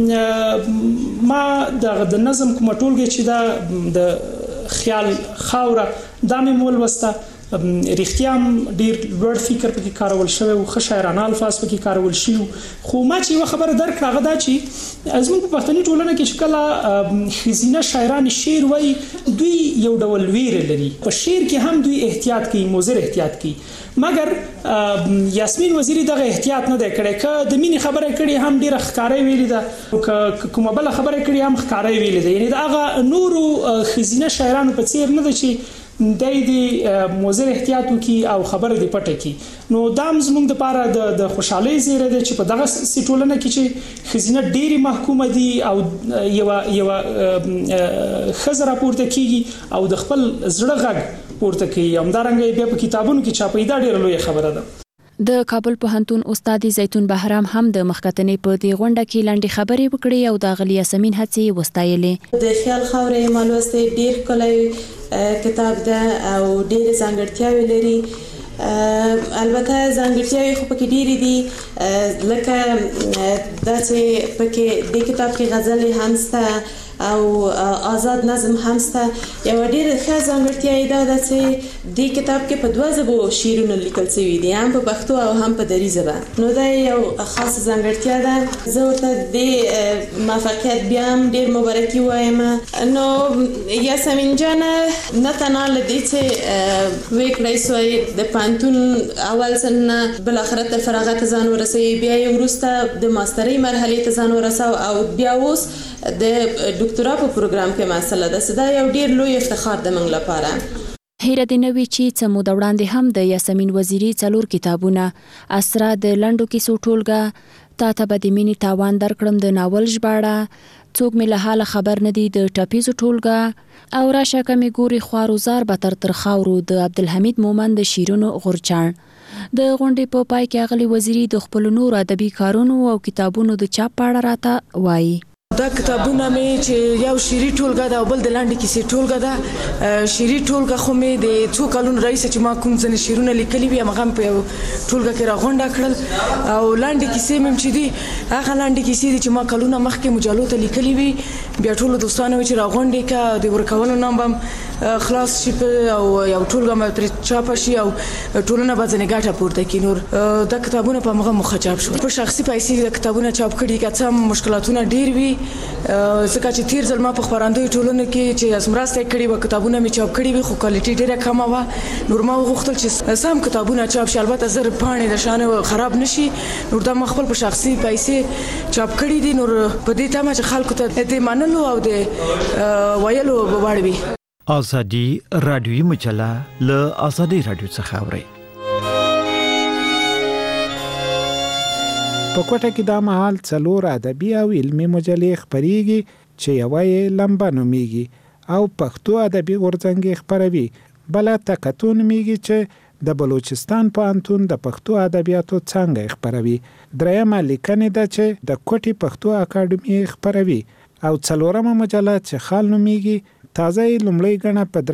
ته. ما د نظم کومه ټولګه چې دا د خیال خاوره دا مې ولوسته. رښتیا هم ډېر لوړ فکر پکې کارول شوی او ښه شاعرانه الفاظ پکې کارول شوي. خو ما چې یوه خبره درک کړه هغه دا چې زموږ په پښتني ټولنه کې چې کله ښځینه شاعران شعر وایي دوی یو ډول ویره لري. په شعر کې هم دوی احتیاط کوي، مضر احتیاط کوي. مګر یاسمین وزیري دغه احتیاط نه دی کړی. که د مینې خبره کړې هم ډېره ښکاره ویلې ده، که کومه بله خبره کړې هم ښکاره ویلې ده. یعنې د هغه نورو ښځینه شاعرانو په څیر نه ده چې دی د موزر احتیاط وکړي او خبره دې پټه کړي. نو دا هم زموږ دپاره د خوشحالۍ زیری دی چې په دغه ټولنه کې چې ښځینه ډېرې محکومه دي او یوه ښځه راپورته کېږي او د خپل زړه غږ پورته کوي. همدارنګه بیا په کتابونو کې چاپوي، دا ډېره لویه خبره ده. د کابل پوهنتون استاد زیتون بهرام هم د مخکتنې په دې غونډه کې لاندې خبرې وکړې او د غلی یاسمین هڅې وستایلې. د خیال خاورې مالوسته ډیر کلی کتاب ده او ډیر ځانګړتیاوې لري. البته ځانګړتیاوې خو پکې ډېرې دي، لکه دا چې پکې د کتاب کې غزلې هم شته او آزاد نظم هم شته. یو ډېره ښه ځانګړتیا دا ده چې د کتاب کې په 2 ژبو شعرونه لیکل شوي دي، هم په پښتو او هم په دري ژبه. نو دا یو خاصه ځانګړتیا ده. زه ورته د موفقیت بیا هم ډېر مبارکي وایم. نو یاسمین جان نه تنها له دې چې ویې کړی سوی د پوهنتون اول سن بل آخرت تر فراغت ځان ورسوي، بیا یې وروسته د ماسترۍ مرحلې ته ځان ورسو او بیا اوس د ډاکټرا په پروګرام کې مسله ده. دا یو ډیر لوی افتخار د موږ لپاره. هیره د نوې چې څه موده وړاندې هم د یاسمین وزیری 4 کتابونه اسرا د لنډو کیسو ټولګه، تا ته به د مینې تاوان درکړم د ناول ژباړه، څوک مې له حاله خبر نه دی د ټاپیزو ټولګه، او راشه کمې ګوري خوارو زار به تر خاورو د عبدالحمید مومن د شیرونو غورچاڼ. د غونډې په پای کې اغلی وزیری د خپل نور ادبي کارونو او کتابونو د چاپ په اړه راته وایي. دا کتابونه مې چې یو شعري ټولګه ده او بل د لاندې کیسې ټولګه ده. شعري ټولګه خو مې د 2 کلونو رئیس چې ما کوم ځنې شعرونه لیکلي وي هغه په یو ټولګه کې راغونډه کړل، او لاندې کیسې مې چې دي هغه لاندې کیسې دي چې ما کلونه مخکې مجلو ته لیکلي وي. بیا ټول دوستانو چې راغونډې کا د ورکولو نام بم خلاص شي او یو ټولګه مې تر چاپ شي او ټولنه به ځنې ګټه پورته کړي. نور دا کتابونه په هغه مخه چاپ شو. په شخصي پیسې د کتابونه چاپ کړي که څه مشکلاتونه ډیر وي، ځکه چې تیر ځل ما په خبرندوی ټولنه کې چې اسمراسته کړي و کتابونه می چاپ کړي وي خو کوالټي ډیره کمه و. نور ما غوښتل چې سم کتابونه چاپ شي، البته زر پاڼې د شانه خراب نشي. نور دا ما خپل په شخصي پیسې چاپ کړي دي. نور په دې تمه چې خلکو ته د منلو او د ویلو وړوي. ازادي رادیوي مجله له ازادي رادیو څخه اوري. په کوټه کې دا مهال 4 ادبي او علمي مجلې خپريږي چې یوه یې لمبه نومیږي او پښتو ادبي غورځنګ خپروي، بل تکتو نومیږي چې د بلوچستان پوهنتون د پښتو ادبیاتو څانګه خپروي، درېمه لیکنې ده چې د کوټي پښتو اکاډمي خپروي، او 4مه مجله چې خال نومیږي تازه لومړی غنه په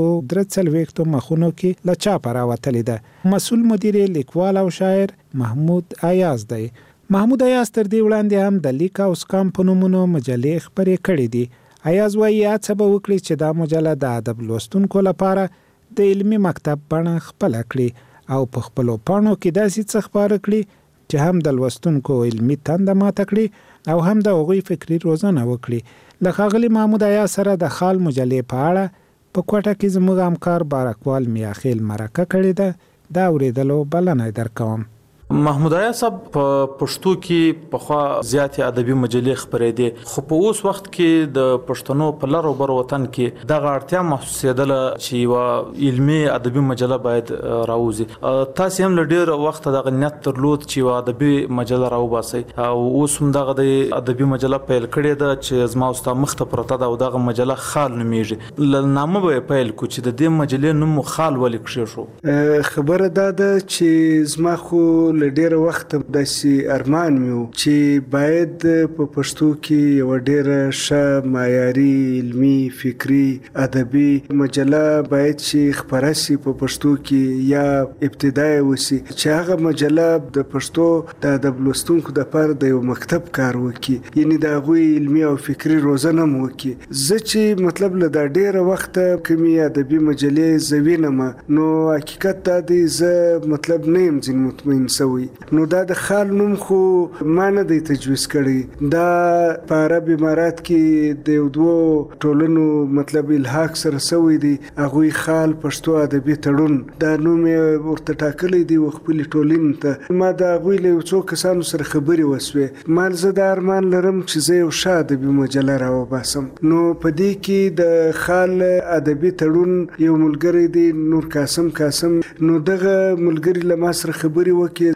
343 مخونو کې له چاپ راوتلې ده. مسؤل مدیر لیکوال او شاعر محمود ایاز دی. محمود ایاز تر دې وړاندې هم د لیک او سکام په نومونو مجلې خپرې کړې دي. ایاز وایي هڅه به وکړي چې دا مجله د ادب لوستونکو لپاره د علمي مکتب بڼه خپله کړي او په خپلو پاڼو کې داسې څه خپاره کړي چې هم د لوستونکو علمي تنده ماته کړي او هم د هغوی فکري روزنه وکړي. له ښاغلي محمود ایاز سره د خال مجلې په اړه په کوټه کې زموږ همکار بارکوال میاخیل مرکه کړې ده. دا اورېدلو بلنه درکوم. محمود ایاز صاحب په پښتو کې پخوا زیاتې ادبي مجلې خپرې دي، خو په اوس وخت کې د پښتنو په لر او بر وطن کې دغه اړتیا محسوسېدله چې یوه علمي ادبي مجله باید راوځي. تاسې هم له ډېر وخته دغه نیت درلود چې یوه ادبي مجله راوباسئ او اوس هم دغه د ادبي مجله پیل کړې ده چې زما او ستا مخته پرته ده او دغه مجله خال نومیږي. له نامه به یې پیل کړو چې د دې مجلې نوم مو خال ولې کښېښو؟ خبره دا ده چې زما خو له ډېره وخته داسې ارمان مې و چې باید په پښتو کې یوه ډېره ښه معیاري علمي فکري ادبي مجله باید چې خپره سي په پښتو کې یا ابتدا یې وسي چې هغه مجله د پښتو د ادب لوستونکو دپاره د یو مکتب کار وکړي، یعنې د هغوی علمي او فکري روزنه هم وکړي. زه چې مطلب له دا ډېره وخته کومې ادبي مجلې زه وینم نو حقیقت دا دی زه مطلب نه یم ځینې مطمئن سوی. نو دا د خال نوم خو ما نه دی تجویز کړی. دا په عرب امارات کې د یو 2 ټولنو مطلب الحاق سره سوی دی، هغوی خال پښتو ادبي تړون دا نوم یې ورته ټاکلی دی خپلې ټولنې ته. ما د هغوی له یو څو کسانو سره خبرې وسوې، ما زه دا ارمان لرم چې زه یو ښه ادبي مجله راوباسم. نو په دې کې د خال ادبي تړون یو ملګری دی نور قاسم، نو دغه ملګري له ما سره خبرې وکړې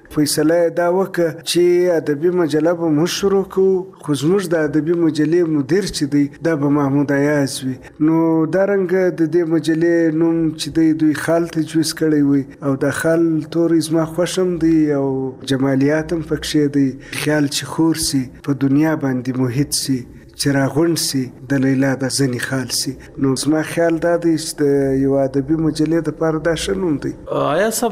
فیصله دا وکړه چې ادبي مجله به موږ شروع کړو، خو زموږ د ادبي مجلې مدیر چې دی دا به محمود ایاز وي. نو دا رنګه د دې مجلې نوم چې دی دوی خال تجویز کړی وي او د خال توري زما خوښم دی او جمالیات هم پکښې دی. خیال چې خور سي په دنیا باندې محیط سي، چې راغونډ سي د لیلا د ځنې خال سي. نو زما خیال دا دی چې د یو ادبي مجلې دپاره دا ښه نوم دی. آیا صاحب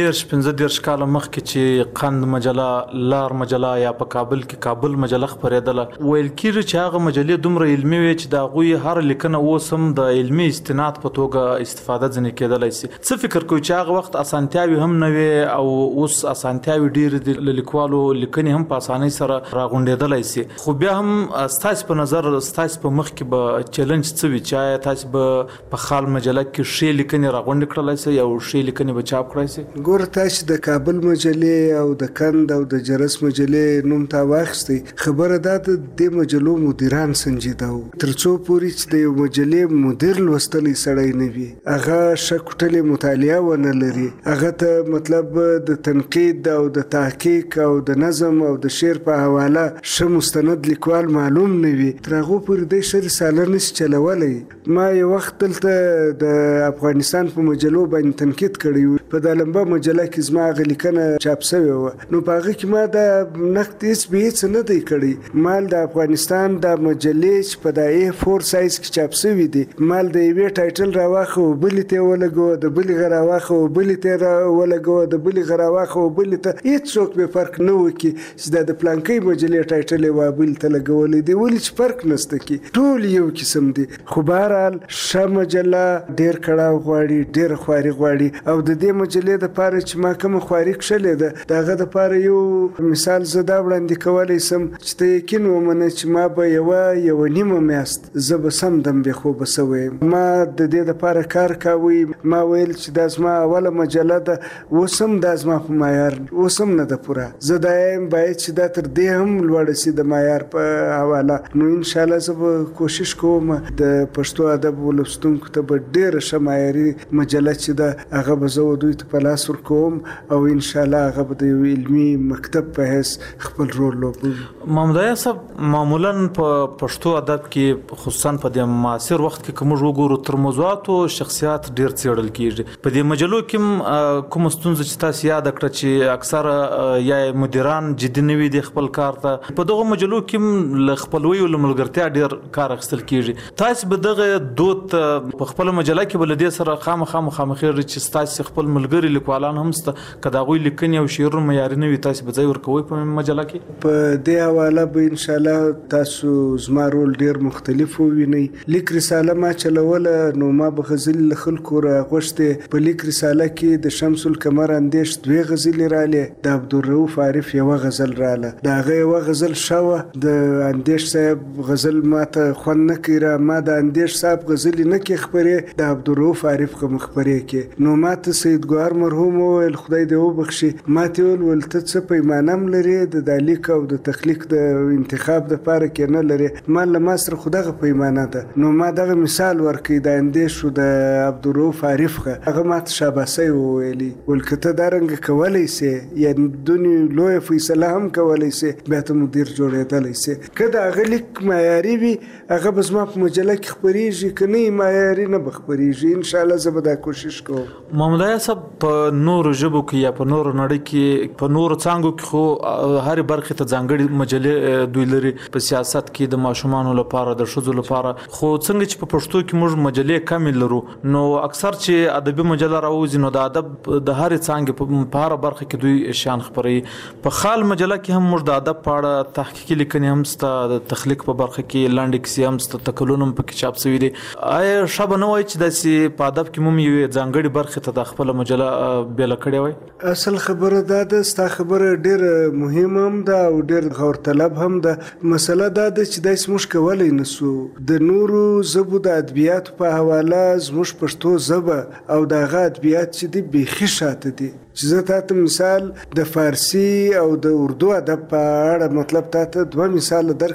15 کاله مخکې چې قند مجله، لار مجله یا په کابل کې کابل مجله خپرېدله، ویل کېږي چې هغه مجلې دومره علمي وې چې د هغوی هر لیکنه اوس هم د علمي استناد په توګه استفاده ځینې کېدلی سي. څه فکر کوئ چې هغه وخت اسانتیاوې هم نه وې او اوس اسانتیاوې ډېرې دي، له لیکوالو لیکنې هم په اسانۍ سره راغونډېدلی سي، خو بیا هم ستاسو په نظر ستاسو په مخ کې به چیلنج څه وي چې آیا تاسو به په خال مجله کې ښې لیکنې راغونډې کړلی سئ او ښې لیکنې به چاپ کړی سئ؟ ګوره تاسو د کابل مجلې او د کند او د جرس مجلې نوم تا واخیستی، خبره دا د دې مجلو مدیران سنجیده وو. تر څو پورې چې د یو مجلې مدیر لوستلی سړی نه وي، هغه ښه کوټلې مطالعه ونه لري، هغه ته مطلب د تنقید او د تحقیق او د نظم او د شعر په حواله ښه مستند لیکوال معلوم نه وي، تر هغو پورې دی ښه رساله نشي چلولی. ما یو وخت دلته د افغانستان په مجلو باندې تنقید کړی و، په دا لمبه مجله کې زما هغه لیکنه چاپ سوې وه، نو په هغه کې ما د نقد هېڅ به هېڅ نه دی کړی. مال د افغانستان د مجلې چې په دا A4 سایز کې چاپ سوي دي، مال د یوې ټایټل راواخه او بلې ته یې ولګوه، د بلې غه راواخه او بلې ته یې ولګوه، د بلې غه راواخه او بلې ته، هېڅ څوک به فرق نه وکړي چې دا د پلانکۍ مجلې ټایټل یې وا بلې ته لګولی دی، ولې چې فرق نشته کی، ټول یو قسم دي. خو بهرحال ښه مجله ډېر کړاو غواړي، ډېره خواري غواړي. او د دې مجلې دپاره چې ما کومه خواري کښلې ده، د هغه دپاره یو مثال زه دا وړاندې کولی سم چې ته یقین ومنه چې ما به یوه نیمه میاشت زه به سم دم بې خوبه سوی یم. ما د دې دپاره کار کاوی، ما ویل چې دا زما اوله مجله ده، اوس هم دا زما په معیار اوس هم نه ده پوره، زه دا یم باید چې دا تر دې هم لوړه سي د معیار په حواله. نو انشاءالله زه به کوشش کوم د پښتو ادب ولوستونکو ته به ډېره ښه معیاري مجله چې ده هغه به زه دوی ته په لاس ورکوم او انشاءالله هغه به د یو علمي مکتب په حیث خپل رول لوبوي. محمود ایاز صاحب، معمولا په پښتو ادب کې خصوصا په دې معاصر وخت کې که موږ وګورو تر موضوعاتو شخصیات ډېر څېړل کېږي. په دې مجلو کې کومه ستونزه چې تاسو یاده کړه چې اکثره یا مدیران جدي نه وي د خپل کار ته، په دغه مجلو کې له خپلوۍ او له ملګرتیا ډېر کار اخیستل کېږي. تاسو به دغه دود په خپله مجله کې به له دې سره خامخا مخامخېږئ چې ستاسو خپل ملګري لیکوالان هم شته، که د هغوی لیکنې او شعرونه معیاري نه وي، تاسو به ځای ورکوئ په مجله کې؟ په دې حواله به انشاءالله تاسو زما رول ډېر مختلف ووینئ. لیک رساله ما چلوله، نو ما به غزلې له خلکو راغوښتې. په لیک رساله کې د شمس القمر اندیش 2 غزلې رالې، د عبدالرؤف عارف 1 غزل راله، د هغه 1 غزل ښه وه، د اندیش صاحب غزل ما ته خوند نه کوي، ما د اندیش صاحب غزلې نه کې خپرې، د عبدالرؤف عارف غم خپرې کې. نو ما ته سید ګوهر مرحوم وویل خدای دې وبخښي، ما ته وویل ته څه پیمانه هم لرې د لیک او د تخلیق د انتخاب دپاره کې نه لرې؟ ما له ما سره خو دغه پیمانه ده. نو ما دغه مثال ورکړی د اندیش او د عبدالرؤف عارف ښه، هغه ما ته شاباسۍ وویلي، ویل که ته دا رنګه کولی سې، یعنې دونې لویه فیصله هم کولی سې، بیا ته مدیر جوړېدلی سې. که د هغه لیک معیاري وي هغه به زما په مجله کې خپرېږي، که نه معیاري نه به خپرېږي. انشاءالله زه به دا کوشش کوم. محمود ایاز صاحب، په نورو ژبو کې یا په نورو نړۍ کې په نورو څانګو کې خو هرې برخې ته ځانګړې مجلې دوی لري، په سیاست کې د ماشومانو لپاره، د ښځو لپاره. خو څنګه چې په پښتو کې موږ مجلې کمې لرو، نو اکثر چې ادبي مجله راوځي نو د ادب د هرې څانګې په هره برخه کې دوی شیان خپروي. په خال مجله کې هم موږ د ادب په اړه تحقیقي لیکنې هم شته، د تخلیق په برخه کې لنډې کیسې هم شته، تکلونه هم پکې چاپ شوي دي. آیا ښه به نه وایي چې داسې په ادب کې موږ یوې ځانګړې برخې ته د خپله مجله بېله کړې وای؟ اصل خبره دا ده، ستا خبره ډېره مهمه هم ده او ډېر غور طلب هم ده. مسله دا ده چې داسې موږ کولی نه سو د نورو ژبو د ادبیاتو په حواله زموږ پښتو ژبه او د هغه ادبیات چې دي بیخي شاته دي. چې زه تاته مثال د فارسی او د اردو ادب په اړه مطلب تاته 2 مثال درکم.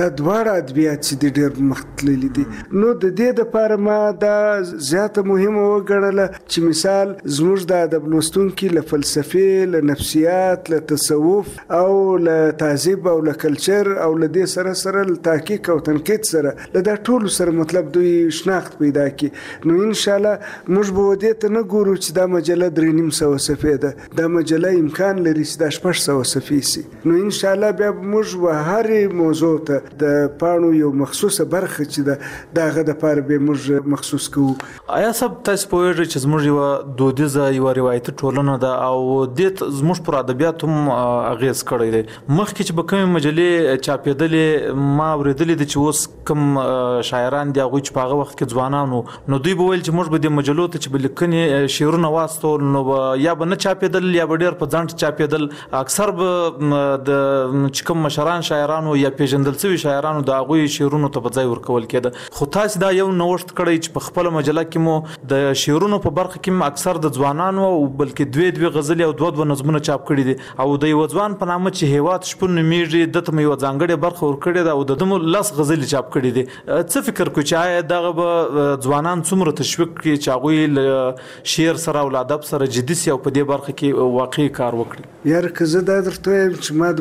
دا دواړه ادبیات چې د ډېر مختللي دي. نو د دې لپاره ما دا زیاته مهمه وګڼله چې مثال زموږ د ادب لوستونکي له فلسفې، له نفسیات، له تصوف او له تهذیب او له کلچر او له دې سره سره له تحقیق او تنقید سره له دا ټولو سره مطلب دوی شناخت پیدا کړي. نو انشاءالله موږ به دې ته نه ګورو چې دا مجله 350 صفحې ده، دا مجله امکان لري چې دا 600 صفحې سي. نو انشاءالله بیا موږ به هرې موضوع ته د پاڼو یو مخصوصه برخه چې ده د هغه دپاره به موږ مخصوص کوو. آیا صاحب تاسو پوهېږئ چې زموږ یوه دودیزه یوه روایتي ټولنه ده او دې زموږ پر ادبیات هم اغېز کړی دی. مخکې چې به کومې مجلې چاپېدلې ما اورېدلې ده چې اوس کوم شاعران دي هغوی چې په هغه وخت کې ځوانان وو، نو دوی به ویل چې موږ به دې مجلو ته چې به لیکنې شعرونه واستول نو یا به نه چاپېدل یا به ډېر په ځنډ چاپېدل. اکثر به د چې کوم مشران شاعرانو یا پیژندل شوي شاعرانو د هغوی شعرونو ته به ځای ورکول کېده. خو تاسې دا یو نوښت کړی چې په خپله مجله کې مو د شعرونو په برخه کې مو اکثر د ځوانانو او بلکې دوه غزلې او دوه نظمونه چاپ کړي دي او د یو ځوان په نامه چې هیواد شپون نومیږي دته مو یوه ځانګړې برخه ورکړې ده او د ده مو 10 غزلې چاپ کړي دي. څه فکر کوئ چې آیا دغه به ځوانان څومره تشویق کړي چې هغوی له شعر سره او له ادب سره جدي سي او په دې برخه کې واقعي کار وکړي؟ یار که زه دا درته وایم چې ما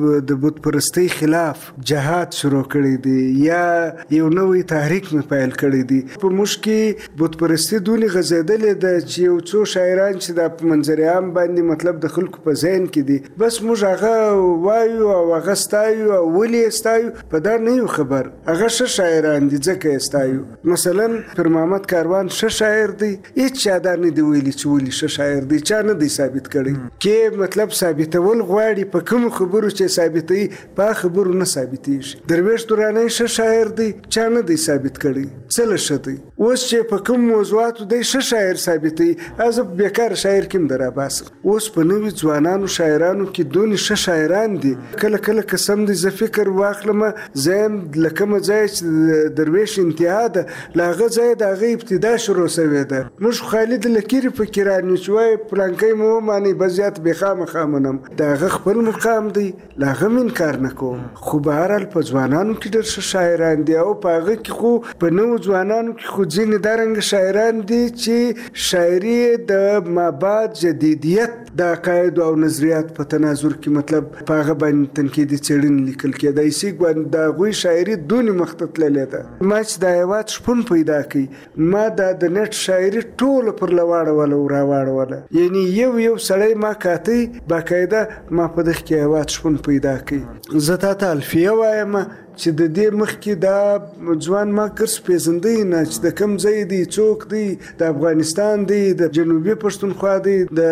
د بت پرستۍ خلاف جهاد شروع کړی دی یا یو نوی تحریک مې پیل کړی دی. په موږ کې بت پرستي دونې غځېدلې ده چې یو څو شاعران چې دا په منظر عام باندې مطلب د خلکو په ذهن کې دي بس موږ هغه وایو او هغه ستایو او ولې یې ستایو په دا نه یو خبر. هغه ښه شاعران دي ځکه یې ستایو. مثلا پیر محمد کاروان ښه شاعر دی، هېڅ چا دا نه دی ویلي چې ولې ښه شاعر دی، چا نه دی ثابت کړی. کې مطلب ثابتول غواړي په کوم خبرو چې ثابتوي په خبرو نه ثابتېږي. درویش درانی ښه شاعر دی، چا نه دی ثابت کړی. څه له ښه دی اوس چې په کوم موضوعاتو دی ښه شاعر ثابتوي زه بیکاره شاعر کې هم دراباسم. اوس په نوي ځوانانو شاعرانو کې دونې ښه شاعران دي. کله کله قسم دی زه فکر واخلم زه یم له کومه ځایه چې درویش انتها ده له هغه ځایه د هغه ابتدا شروع سوې ده. موږ خالد لکیري فکر رانیو چې وایي پلانکی مو ومانئ به زیات بې خامخا منم. د هغه خپل مقام دی له هغه من کار نه کوم. خو به هر حال په ځوانانو کې ډېر ښه شاعران دي او په هغه کې خو په نوو ځوانانو کې خو ځینې دارنګه شاعران دي چې شاعري د مابعد جدیدیت د عقایدو او نظریات په تناظر کې مطلب په هغه باندې تنقیدي څېړنې لیکل کېدای شي. د هغوی شاعري دونې مخ ته تللې ده. ما چې د هېواد شپون پیدا کړي ما د نټ شاعري ټوله پر له واړوله او راواړوله. یعنی یو سړی ما کاتی باقاعده ما په دغه کې هېواد شپون پیدا کړي. زه تا ته الفیه وایم چې د دې مخکې دا ځوان ما کس پیژندی نه چې د کوم ځای دی، څوک دی، د افغانستان دی، د جنوبي پښتونخوا دی،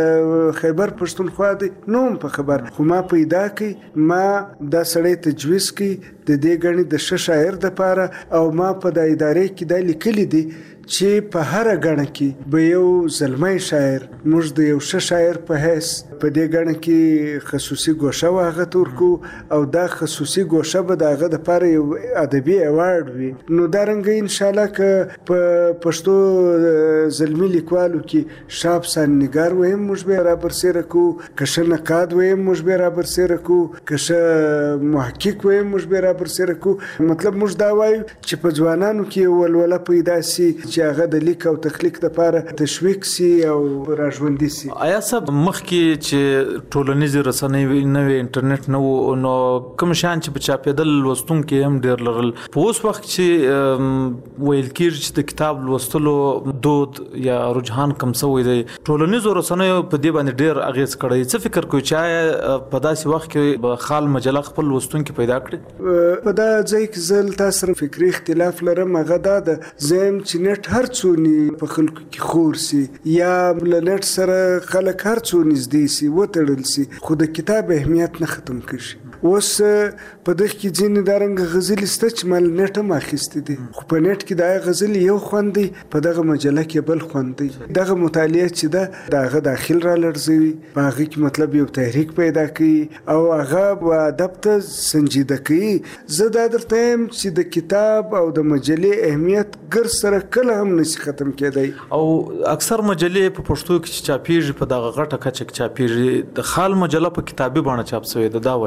د خیبر پښتونخوا دی، نو هم په خبر. خو ما پیدا کړي ما دا سړی تجویز کړي د دې ګڼې د ښه شاعر دپاره او ما په دا ادارې کې دا لیکلي دي چې په هره ګڼه کې به یو زلمی شاعر موږ د یو ښه شاعر په حیث په دې ګڼه کې خصوصي ګوشه به هغه ته ورکوو او دا خصوصي ګوشه به د هغه دپاره یو ادبي ایوارډ وي. نو دارنګه انشاءالله که په پښتو زلمي لیکوالو کې ښه افسانه‌نګار ویم موږ به رابرسېره کوو، که ښه نقاد ویم موږ به رابرسېره کوو، که ښه محقق ویم موږ به رابرسېره کوو. مطلب موږ دا وایو چې په ځوانانو کې یو ولوله پیدا سي چې هغه د لیک او تخلیق لپاره تشویق سي او راژوندي سي. آیا صاحب مخکې چې ټولنیزې رسنۍ نه وي، انټرنیټ نه و، نو کوم شیان چې په چاپېدل لوستونکي هم ډېر لرل. په اوس وخت چې ویل کېږي چې د کتاب لوستلو دود یا رجحان کم شوی دی، ټولنیزو رسنیو په دې باندې ډېر اغېز کړی. څه فکر کوئ چې آیا په داسې وخت کې به خال مجله خپل لوستونکي پیدا کړي؟ په دا ځای کې زه تا سره فکري اختلاف لرم. هغه دا ده زه یم چې نټ هر څو په خلکو کې خور سي یا له نټ سره خلک هر څو نږدې سي وتړل سي، خو د کتاب اهمیت نه ختم کړي. اوس په دغه کې ځینې دارنګه غزلې شته چې ما له نټ هم اخیستې دي، خو په نټ کې د هغه غزلې یو خوند دی، په دغه مجله کې بل خوند دی. دغه مطالعه چې ده د هغه داخل را لړزوي، په هغه کې مطلب یو تحریک پیدا کوي او هغه ادب ته سنجیده کوي. زه دا درته یم چې د کتاب او د مجلې اهمیت ګر سره کله هم نشي ختم کېدی. او اکثر مجلې په پښتو کې چاپیږي په دغه غټه کچه کې چاپیږي. د خال مجله په کتابي بڼه چاپ شوې ده، دا ولې؟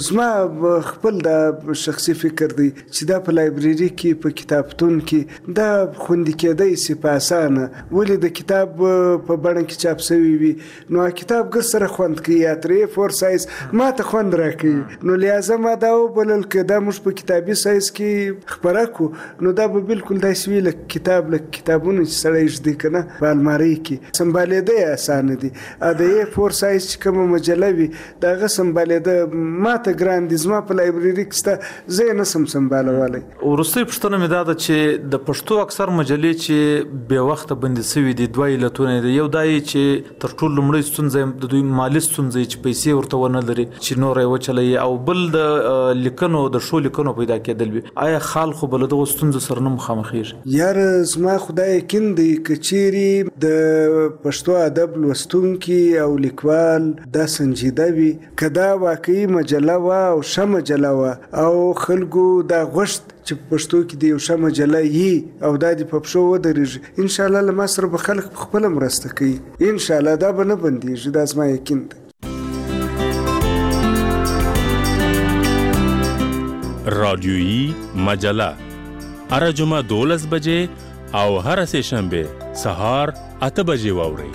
زما خپل د شخصي فکر دی چې دا په لایبرری کې په کتابتون کې دا خوندي کېدای سي په اسانه ولې د کتاب په بڼه کې چاپ شوی وي نو کتاب ګر سره خوند کوي یا 3-4 سایز ما ته خوند راکوي نو لازم ما دا وبلل کې دا موږ په کتابي سایز کې خبره کو نو دا به بالکل داسې وي لکه کتابونه چې سړی ږدي که نه په المارۍ کې سمبالېده یې اسانه دي د A4 سایز چې کومه مجله وي د هغه سمبالېده ما ته ګران دي زما په لایبرري کې شته زه یې نسم سمبالولی. وروستۍ پوښتنه مې دا ده چې د پښتو اکثر مجلې چې بې وخته بندي شوي دي دوه علتونه دي یو دا یې چې تر ټولو لومړۍ ستونزه د دوی مالي ستونزه چې پیسې ورته ونه لري چې نور یې وچلوي او بل د لیکنو د ښو لیکنو پیدا کېدل وي آیا خلکو به له دغو ستونزو سره نه مخامخېږي؟ یاره زما خدای یقین دی که چیرې د پښتو ادب لوستونکي او لیکوال دا سنجیده وي که دا واقعي مجله وه او ښه مجله وه او خلکو دا غوښت چې په پښتو کې د یو ښه مجله یي او دا دې په پښو ودرېږي انشاءالله له ما سره به خلک په خپله مرسته کوي انشاءالله دا به نه بندېږي دا زما یقین دی. رادیویی مجله هر جمعه 12 بجې او هر سه شنبه سهار 8 بجې واورئ.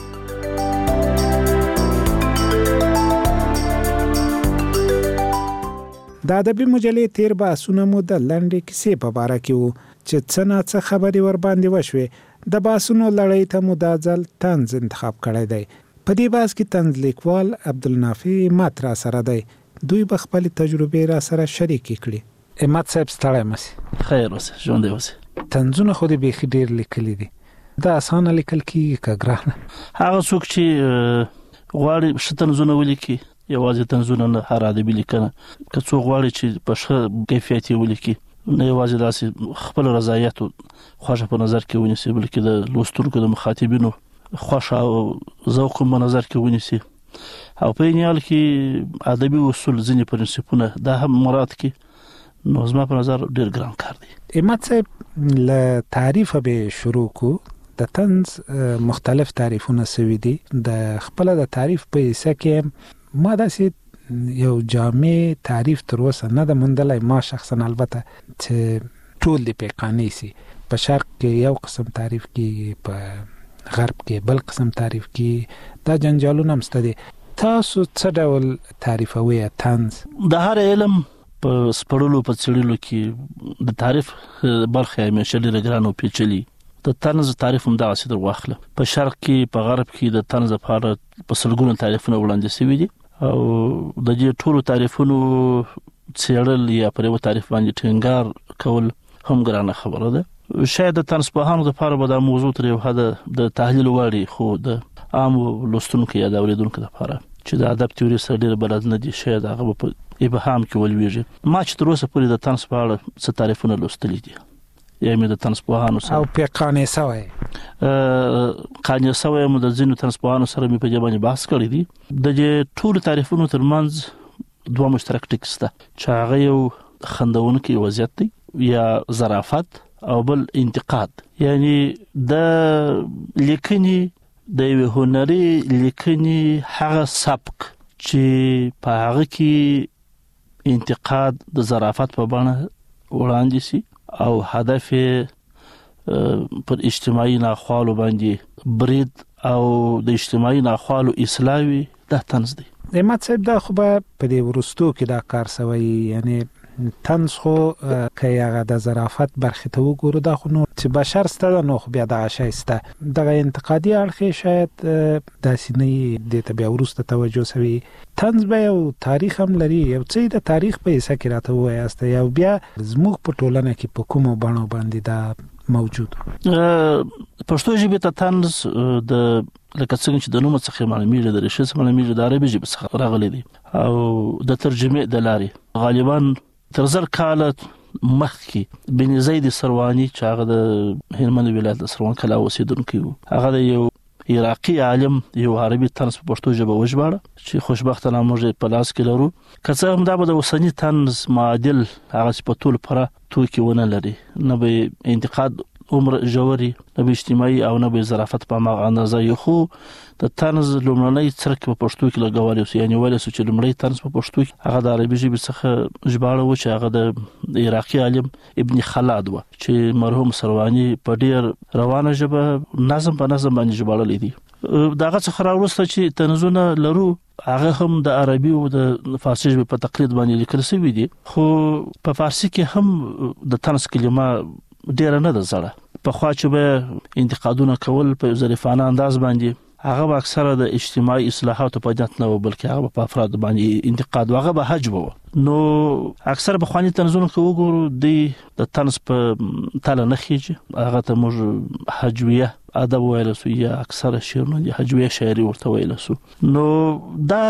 د ادبي مجلې تیر بحثونه مو د لنډې کیسې په باره کې وو چې څه ناڅه خبرې ور باندې وشوې د بحثونو لړۍ ته مو دا ځل طنز انتخاب کړی دی. په دې بحث کې طنز لیکوال عبدالنافع امت را سره دی دوی به خپلې تجربې را سره شریکې کړي. امت صاحب ستړی مسي خیر اوسه ژوندی اوسه. طنزونه خو دې بیخي ډېر لیکلي دي دا اسانه لیکل کېږي که ګرانه؟ هغه څوک چې غواړي ښه طنزونه ولیکي یوازې طنزونه نه هر ادبي لیکنه که څوک غواړي چې په ښه کیفیت یې ولیکي نه یوازې داسې خپل رضایت او خوښه په نظر کې ونیسي بلکې د لوستونکو د مخاطبینو خوښه او ذوق په نظر کې ونیسي او په یې حال کې ادبي اصول ځینې پرنسپونه دا هم مراعات کړي نو زما په نظر ډېر ګران کار دی. امت صاحب له تعریفه به شروع کو د طنز مختلف تعریفونه سوي دي د خپل د تعریف په حصہ کې ما داسې یو جامع تعریف تر اوسه نه ده موندلی ما شخصا البته چې ټول دې پې قانع سي په شرق کې یو قسم تعریف کېږي په غرب کې بل قسم تعریف کېږي دا جنجالونه هم شته دي. تاسو څه ډول تعریفوئ طنز؟ د هر علم په سپړلو په څېړلو کې د تعریف برخه همیشه ډېره ګرانه او پیچلې د طنز تعریف هم دغسې در واخله په شرق کې په غرب کې د طنز لپاره په سلګونو تعریفونه وړاندې شوي دي او د دې ټولو تعریفونو څېړل یا پر یو تعریف باندې ټینګار کول هم ګرانه خبره ده. شاید د طنز پوهانو لپاره به دا موضوع تر یو حده د تحلیل وړ خو د عام لوستونکو یا د اوریدونکو لپاره چې د ادب تیوري سره ډېر بلد نه دي شاید هغه په ابهام کې ولویږي. ما چې تر اوسه پورې د طنز په اړه څه تعریفونه لوستلي دي یا مې د طنز پوهانو سره او په قانع سوی قانع سوی مو د ځینو طنز پوهانو سره مې په دې باندې بحث کړی دي. د دې ټولو تعریفونو ترمنځ دوه مشترک ټکي شته چې هغه یو خندونکی وضعیت دی یا ظرافت او بل انتقاد یعنی د لیکنې د یو هنري لیکنې هغه سبک چې په هغه کې انتقاد د ظرافت په بڼه وړاندې شي او هدف پر اجتماعي ناخوالو باندې برید او د اجتماعي ناخوالو اصلاح وي دا طنز دی. امت صاحب دا خو به په دې وروستو کې دا کار سوی یعنی طنز خو که هغه د ظرافت برخې ته وګورو دا خو نو چې بشر سته نو خو بیا دغه شی سته دغه انتقادي اړخ شاید داسې نه دې ته بیا وروسته توجه سوي. طنز به یو تاریخ هم لري یو څه د تاریخ په حصه کې راته ووایاست یا بیا زموږ په ټولنه کې په کومو بڼو باندې دا موجود پښتو ژبې ته طنز د لکه څنګه چې د نوم څخه معلومیږي د ریښې څخه معلومیږي د عربي ژبې څخه راغلی دی او د ترجمې د لارې غالبا تر 1000 کاله مخکې بن زید سروانی چې هغه د هلمند ولایت د سروان کلا اوسیدونکی و هغه د یو عراقي عالم یو عربي طنز په پښتو ژبه وژباړه چې خوشبختانه موږ په لاس کې لرو که څه هم دا به د اوسني طنز معادل هغه په ټول پره توکي ونه لري نه به انتقاد عمر جوړي نه به اجتماعي او نه به ظرافت په ماغه اندازه یو خو د طنز لومړنۍ څرک په پښتو کې لګولې اوس یعنی ولې چې لومړی طنز په پښتو کې هغه د عربي ژبې څخه ژباړه و چې هغه د عراقي عالم ابن خلاد و چې مرحوم سروانی په ډیر روانه ژبه نظم په نظم باندې ژباړلې دي. داغه څخه راوروسته چې طنزونه لرو هغه هم د عربي او د فارسي ژبې په تقلید باندې لیکل شوی دي خو په فارسي کې هم د طنز کلمه ډیر نه ده زړه په خوا چې به انتقادونه کول په ظریفانه انداز باندې هغه اکثره د اجتماعي اصلاحاتو په نیت نه و بلکې هغه په افراد باندې انتقاد هغه به حجب و. نو اکثر بخوانی طنزونه کې وګورو د طنز په تاله نه خيږي هغه ته موږ حجویه ادب ویل سو یا اکثر شعرونه د حجویه شاعري ورته ویل سو. نو دا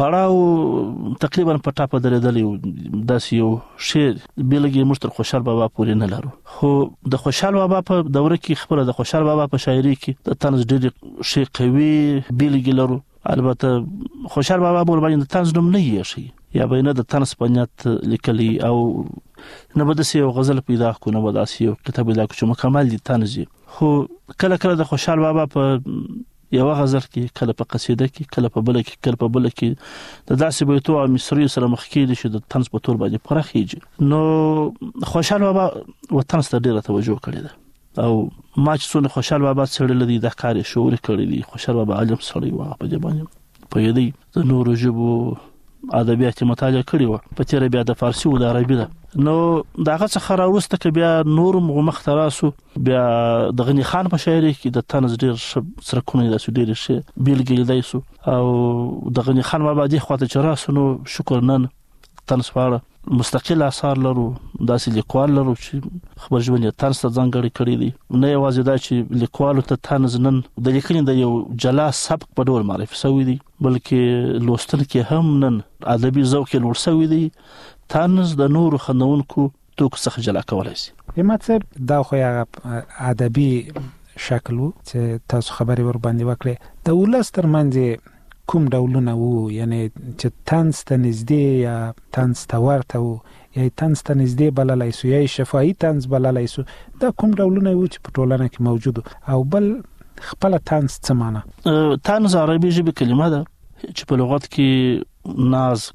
پړاو تقریبا په ټاپه درېدلې داس یو شعر بلګي مشتر خوشحال بابا پورې نه لرو خو د خوشحال بابا په دوره کې خبره د خوشحال بابا په شاعري کې د طنز ډېر شي قوي بلګي لرو. البته خوشحال بابا بول باندې طنز نوم نه یې شي یا به نه د طنز په نیت لیکلي او نه به د یو غزل پیدا کو نه به د یو کتاب پیدا کو چې مکمل دي طنز خو کله کله د خوشحال بابا په یو غزل کې کله په قصیده کې کله په بل کې کله په بل کې د داسې بیتو او مصری سره مخ کې شي د طنز په تور باندې پرخیږي. نو خوشحال بابا وطن ته ډیره توجه کړې ده او ما چې څونه خوشحال بابا سره لدی د کار شعور کړی دی. خوشحال بابا عالم سره و په دې باندې په یدي د نورو ژبو ادبیات مطالعه کړی و په تیر بیا د فارسی او د عربي ده. نو داغه څخه راوسته ک بیا نور مختراسو بیا د غنی خان په شاعري کې د طنز ډیر سرکونه د سودیر شي بیلګل دایسو او د غنی خان بابا دی خواته چراسو نو شکر نن طنز فاره مستقل آثار لرو داسې لیکوال لرو چې خبر ژوند طنز ته ځانګړی کړی دی. نه یوازې دا چې لیکوالو ته طنز نن د لیکنې د یو جلا سبک په ډول معرفي شوی دی بلکې لوستل کې هم نن ادبي ذوق لوړ شوی دی. طنز د نورو خندونکو توکو څخه جلا کولای شي. همت دا خو هغه ادبي شکل چې تاسو خبري ور باندې وکړه د ولس ترمنځ کوم ډولونه وو یعنی چې طنز ته نږدې یا طنز ته ورته وو یا طنز ته نږدې بللای سو یا شفاهي طنز بللای سو دا کوم ډولونه وو چې په ټولنه کې موجود او بل خپل طنز څه معنی؟ طنز عربي ژبه کلمه ده چې په لغت کې ناز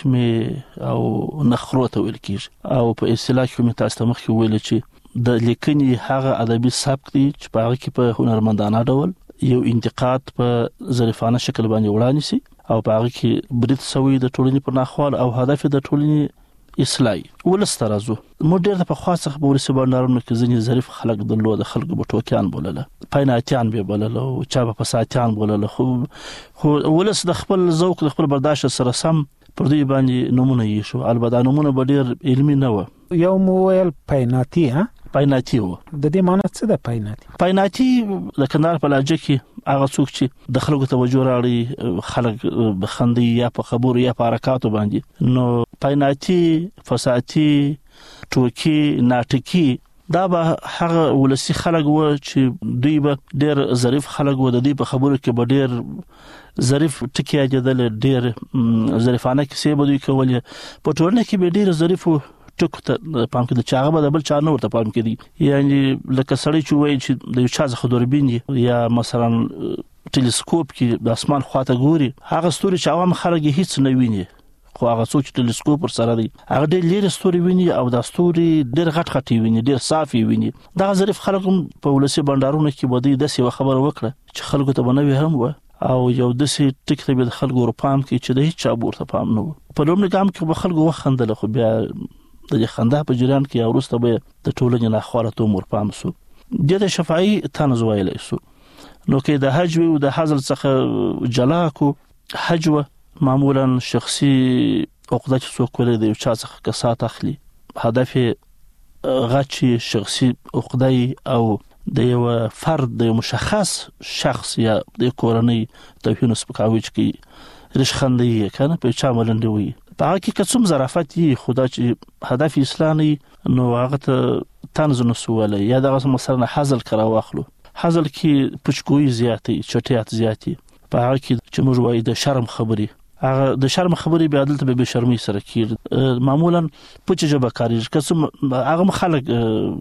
کرشمه او نخرو ته ویل کیږي او په اصطلاح کې تاسو ته مخکې ویل چې د لیکنې هغه ادبي سبک دی چې په هغه کې په هنرمندانه ډول یو انتقاد په ظریفانه شکل باندې وړاندې شي او په هغه کې برید سوی د ټولنې پر ناخوال او هدف د ټولنې اصلاحي ولسترازو مو ډېر په خاصه په ورسې باندې کې ځینې ظریف خلک د خلکو بټوکیان بولله پایناتیان به بولله او چا په فساتیان بولله خو ولس د خپل ذوق د خپل برداشت سره سم پر دې باندې نمونه یې شو. البته نمونه به ډېر علمي نه و. یو مویل پایناتی پایناتی و د دې معنی څه ده پایناتی؟ پایناتی د کندهار په لهجه کې هغه څوک چې د خلکو توجه راړي خلک بخندي یا په خبرو یا په حرکاتو باندې. نو پایناتی فساتی ټوکی ناټکی دا به هغه ولسی خلک و چې دوی به ډېر ظریف خلک و د دې په خبرو کې به ډېر ظریف ټکی اجدل ډېر ظریفانه کیسې به دوی کولې په ټولنه کې به ډېر ظریف ټکو ته پام کې د چاغه به بل چا نه ورته پام کې دي یعنی لکه سړی چې وایي چې د یو چا څخه دوربین یا مثلا ټلسکوپ کې د اسمان خواته ګوري هغه ستوري چې عوام خلک هیڅ نه ویني خو هغه څوک چې ټلسکوپ پر سره دی هغه ډېر لري ستوري ویني او دا ستوري ډېر غټ غټ ویني ډېر صافي ویني. دا ظریف خلک په ولسی بندرونو کې بده د څه خبره وکړه چې خلکو ته بنوي هم و او یو د څه ټیک ته به خلکو ورپام کې چې د هیڅ چا ورته پام نه په لومړي ګام کې به خلکو وخندل خو بیا د خندا په جریان کې اورسته به د ټولنې نه خواله مور پام سو د شفاعي طنز ویلای سو. نو کې د حج او د حزل څخه جلا کو حجوه معمولا شخصي عقده چې څوک ولې د چا څخه کسات اخلي هدف غچي شخصي عقده او د یو فرد د مشخص شخص یا د کورنۍ توهین سپکاوي چې رشخندي کنه په چا ملنډي وي په هغه کې کوم ظرافت یې خدا چې هدف اسلامي نو هغه ته طنز نسواله یا دغه مثلا حزل کرا واخلو حزل کې پچکوي زیاتې چټیات زیاتې په هغه کې چې موږ وایي د شرم خبري هغه د شرم خبرې به عدالت به شرمي سره کیږي معمولا پوچ جبه کاری قسم هغه خلک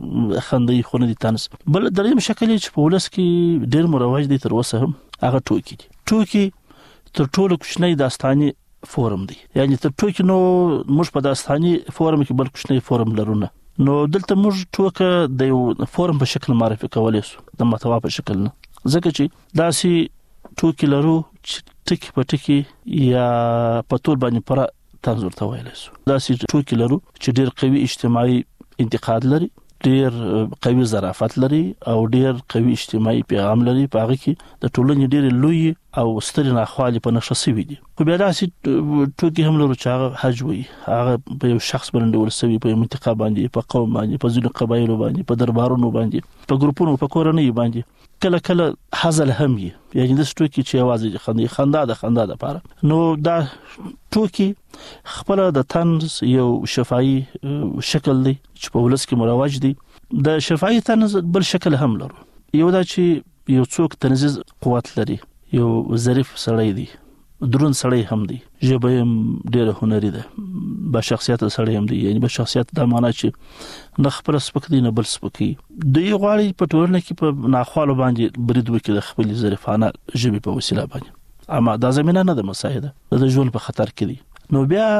خندي خونه دي تانس بل دریم شکل چې په ولس کې ډیر مروج دي تر اوسه هم هغه ټوکی تر ټولو کوچنی داستاني فورم دی یعنی تر ټوکی نو موږ په داستاني فورم کې بل کوچنی فورم لرونه نو دلته موږ ټوکه د یو فورم په شکل معرفي کولای شو د محتوا په شکل نه ځکه چې داسې ټوکی لرو چې ټکی په ټکی یا په ټول باندې پر تنظر ته ویل شو داسې ټوکی لرو چې ډیر قوي اجتماعي انتقاد لري ډیر قوي ظرافت لري او ډیر قوي اجتماعي پیغام لري په هغه کې د ټولنې ډیر لوی او ستر ناخوالي په نشه سوي دي خو بیا داسې ټوکی هم لرو چې هغه حج وي هغه په یو شخص باندې ورسوي په منطقه باندې په قوم باندې په ځینو قبایلو باندې په دربارونو باندې په ګروپونو په کورنۍ باندې کله حزل هم وي یعنی د ټوکی چې आवाज خندا د لپاره نو دا ټوکی خپل د طنز یو شفاهي شکل دی چې په ولس کې مروج دی د شفاهي طنز بل شکل هم لرو یو دا چې یو څوک طنزي قوت لري یو ظریف سړی دی درون سړی هم دی ژبه ډیره هنري ده با شخصیت سړی هم دی یعنی با شخصیت د معنا چې نه خپل سپک دی نه بل سپکی دی غواړي په ټولنه کې په ناخوالو باندې برید وکړي د خپل ظریفانه ژبه په وسیله باندې اما دا زمينه نه ده مساعده د ژوند په خطر کې دی نو بیا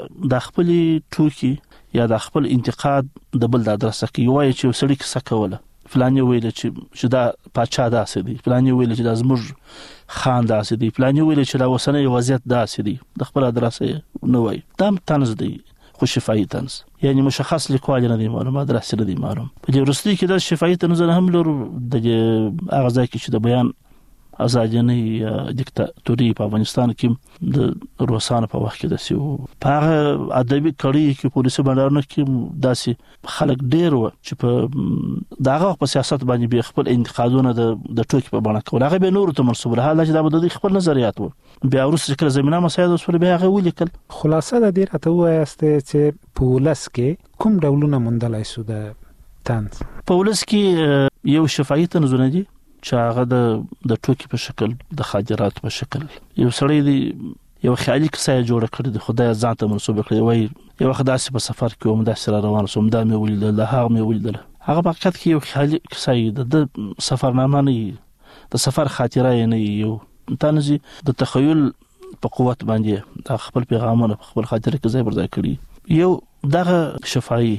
د خپل ټوکی یا د خپل انتقاد د بل د ادرسه کې وایي چې سړی څه کوله فلانی ویل چې دا پاچا داسې دی فلانی ویل چې دا زموږ خان داسې دی فلانی ویل چې دا وسنۍ وضعیت داسې دی د خپل ادرسه نه وایي دا طنز دی خو شفاهي طنز یعنی مشخص لیکوال نه دی معلوم ادرسه نه دی معلوم په دې وروستي کې د شفاهي طنز هم لرو د هغه ځای کې چې د بیان ازادي نه دیکتاتوري په افغانستان کې د روسانو په وخت کې د سیو په ادبي کړي کې پولیسو باندې کې داسې خلک ډیر و چې په داغه په سیاست باندې به خپل انتقادونه د ټوکی په بڼه کول هغه به نور ته منسوب له حاله چې د خپل نظریات و بیا ورسره کله زمينه مسایل اوس پر بیا هغه ولیکل خلاصه د دې راته وایسته چې پولیس کې کوم ډولونه مندلای شو د طنز پولیس کې یو شفاهي طنزونه دي چې هغه د ټوکی په شکل د خاطرات په شکل یو سړی دی یو خیالي کیسه جوړ کړی دی خدای ځان ته منسوب کړی وای یو وخت داسې په سفر کې وم داسې روان شوم دا مې ولیدل هغه مې ولیدل هغه په حقیقت کې یو خیالي کیسه د سفرنامه نه د سفر خاطره نه یو طنزي د تخیل په قوت باندې د خپل پیغامونه په خپل خاطره کې ځای پر ځای کړی یو دغه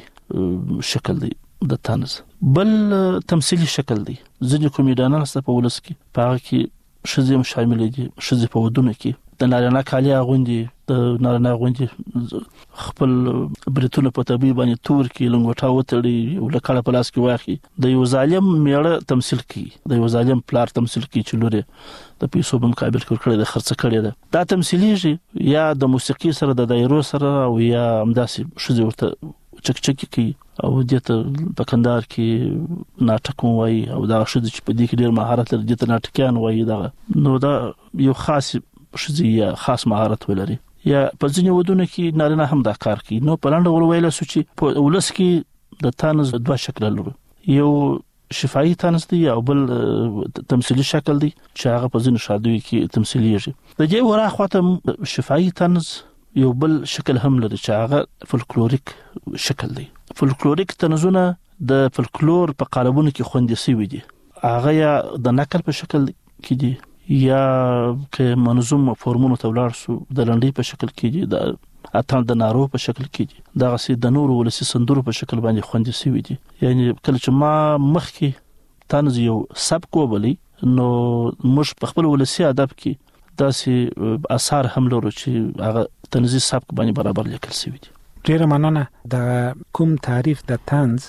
شفاهي شکل دی د طنز بل تمثيلي شکل دی ځینې کومیډیانان ست په ولس کې پاره کې شزم شامل دي شزې په ودونه کې د نارینه کالي غوندي د نارینه غوندي خپل بریتونه په طبي باندې تور کې لنګوټا وتړي او لکړه په لاس کې واخی د یو ظالم میړه تمثيل کوي د یو ظالم پلار تمثيل کوي چې لوري د پیسو په مقابل کې کړی د خرڅ کړی دا تمثيلي یا د موسیقي سره د دایرو سره او یا همداسې شزې ورته چکچکی کوي او دته په کندهار کې ناټک وایي او دا شذ چې په دې کې ډیر مهارت لري دته ناټکیان وایي دا نو دا یو خاص شذ یا خاص مهارت ولري یا په ځینې ودونه کې نارینه هم دا کار کوي نو په لاندې ول ویل سو چې په ولس کې د طنز دوه شکل لري یو شفاهي طنز دی او بل تمثيلي شکل دی چې هغه په ځینو شادوي کې تمثيليږي د دې وراخواته شفاهي طنز یو بل شکل هم لري چې هغه فولکلوریک شکل دی فولکلوریک طنزونه د فولکلور په قالبونو کې خوندې شوی دي هغه یا د نقل په شکل کې دي یا که منظوم فورمونو ته ولاړ شو د لنډۍ په شکل کې دي د اتان د نارو په شکل کې دي دا غسي د نورو ولسی سندرو په شکل باندې خوندې شوی دي یعنی کله چې ما مخکې طنز یو سبک وبلی نو موږ په خپل ولسی ادب کې داسې اثار هم لرو چې هغه طنزي سبک باندې برابر لیکل شوی دي ډیره مننه د کوم تعریف د طنز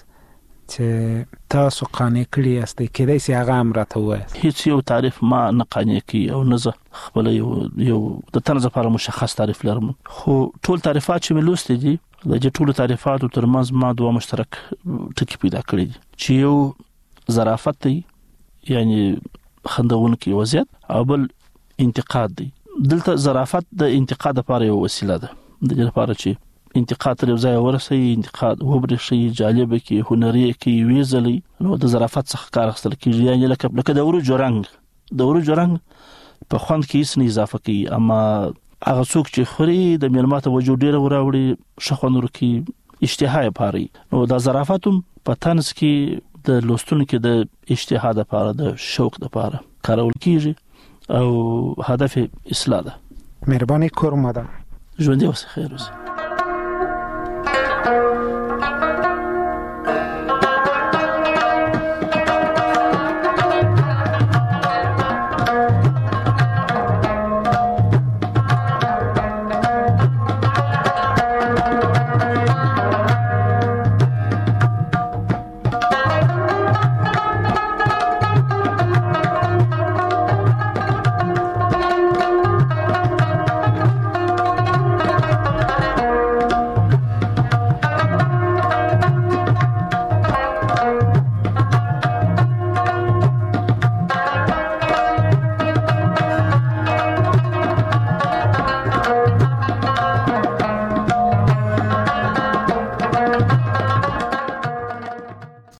چې تاسو قانع کړی یاست کېدای شي هغه هم راته وایي هیڅ یو تعریف ما نه قانع کی او نه زه خپل یو د طنز لپاره مشخص تعریف لرم خو ټول تعریفات چې ملوستي دي د ټول تعریفاتو ترمنځ ما دوه مشترک ټکي پیدا کړی دي چې یو ظرافت دی یعنی خندونکي وضعیت او بل انتقاد دی دلته ظرافت د انتقاد لپاره یو وسیله ده د دې لپاره چې انتقاد تر ځای ورسي انتقاد وبرشي جالب کی هنري کی ویزلی نو د ظرافت څخه کار اخستل کیږي یعنی لکه د ورجو رنگ په خوند کې هیڅ نه اضافه کوي اما هغه څوک چې خوري د میلمه ته وجود ډیر وراوړي شخوندور کې اشتها پاري نو د ظرافتم په تنس کې د لوستونکو د اشتها لپاره د شوق لپاره کارول کیږي او هدف اصلاح ده. مهرباني کوم ده. ژوند دې وسه خیر وسه.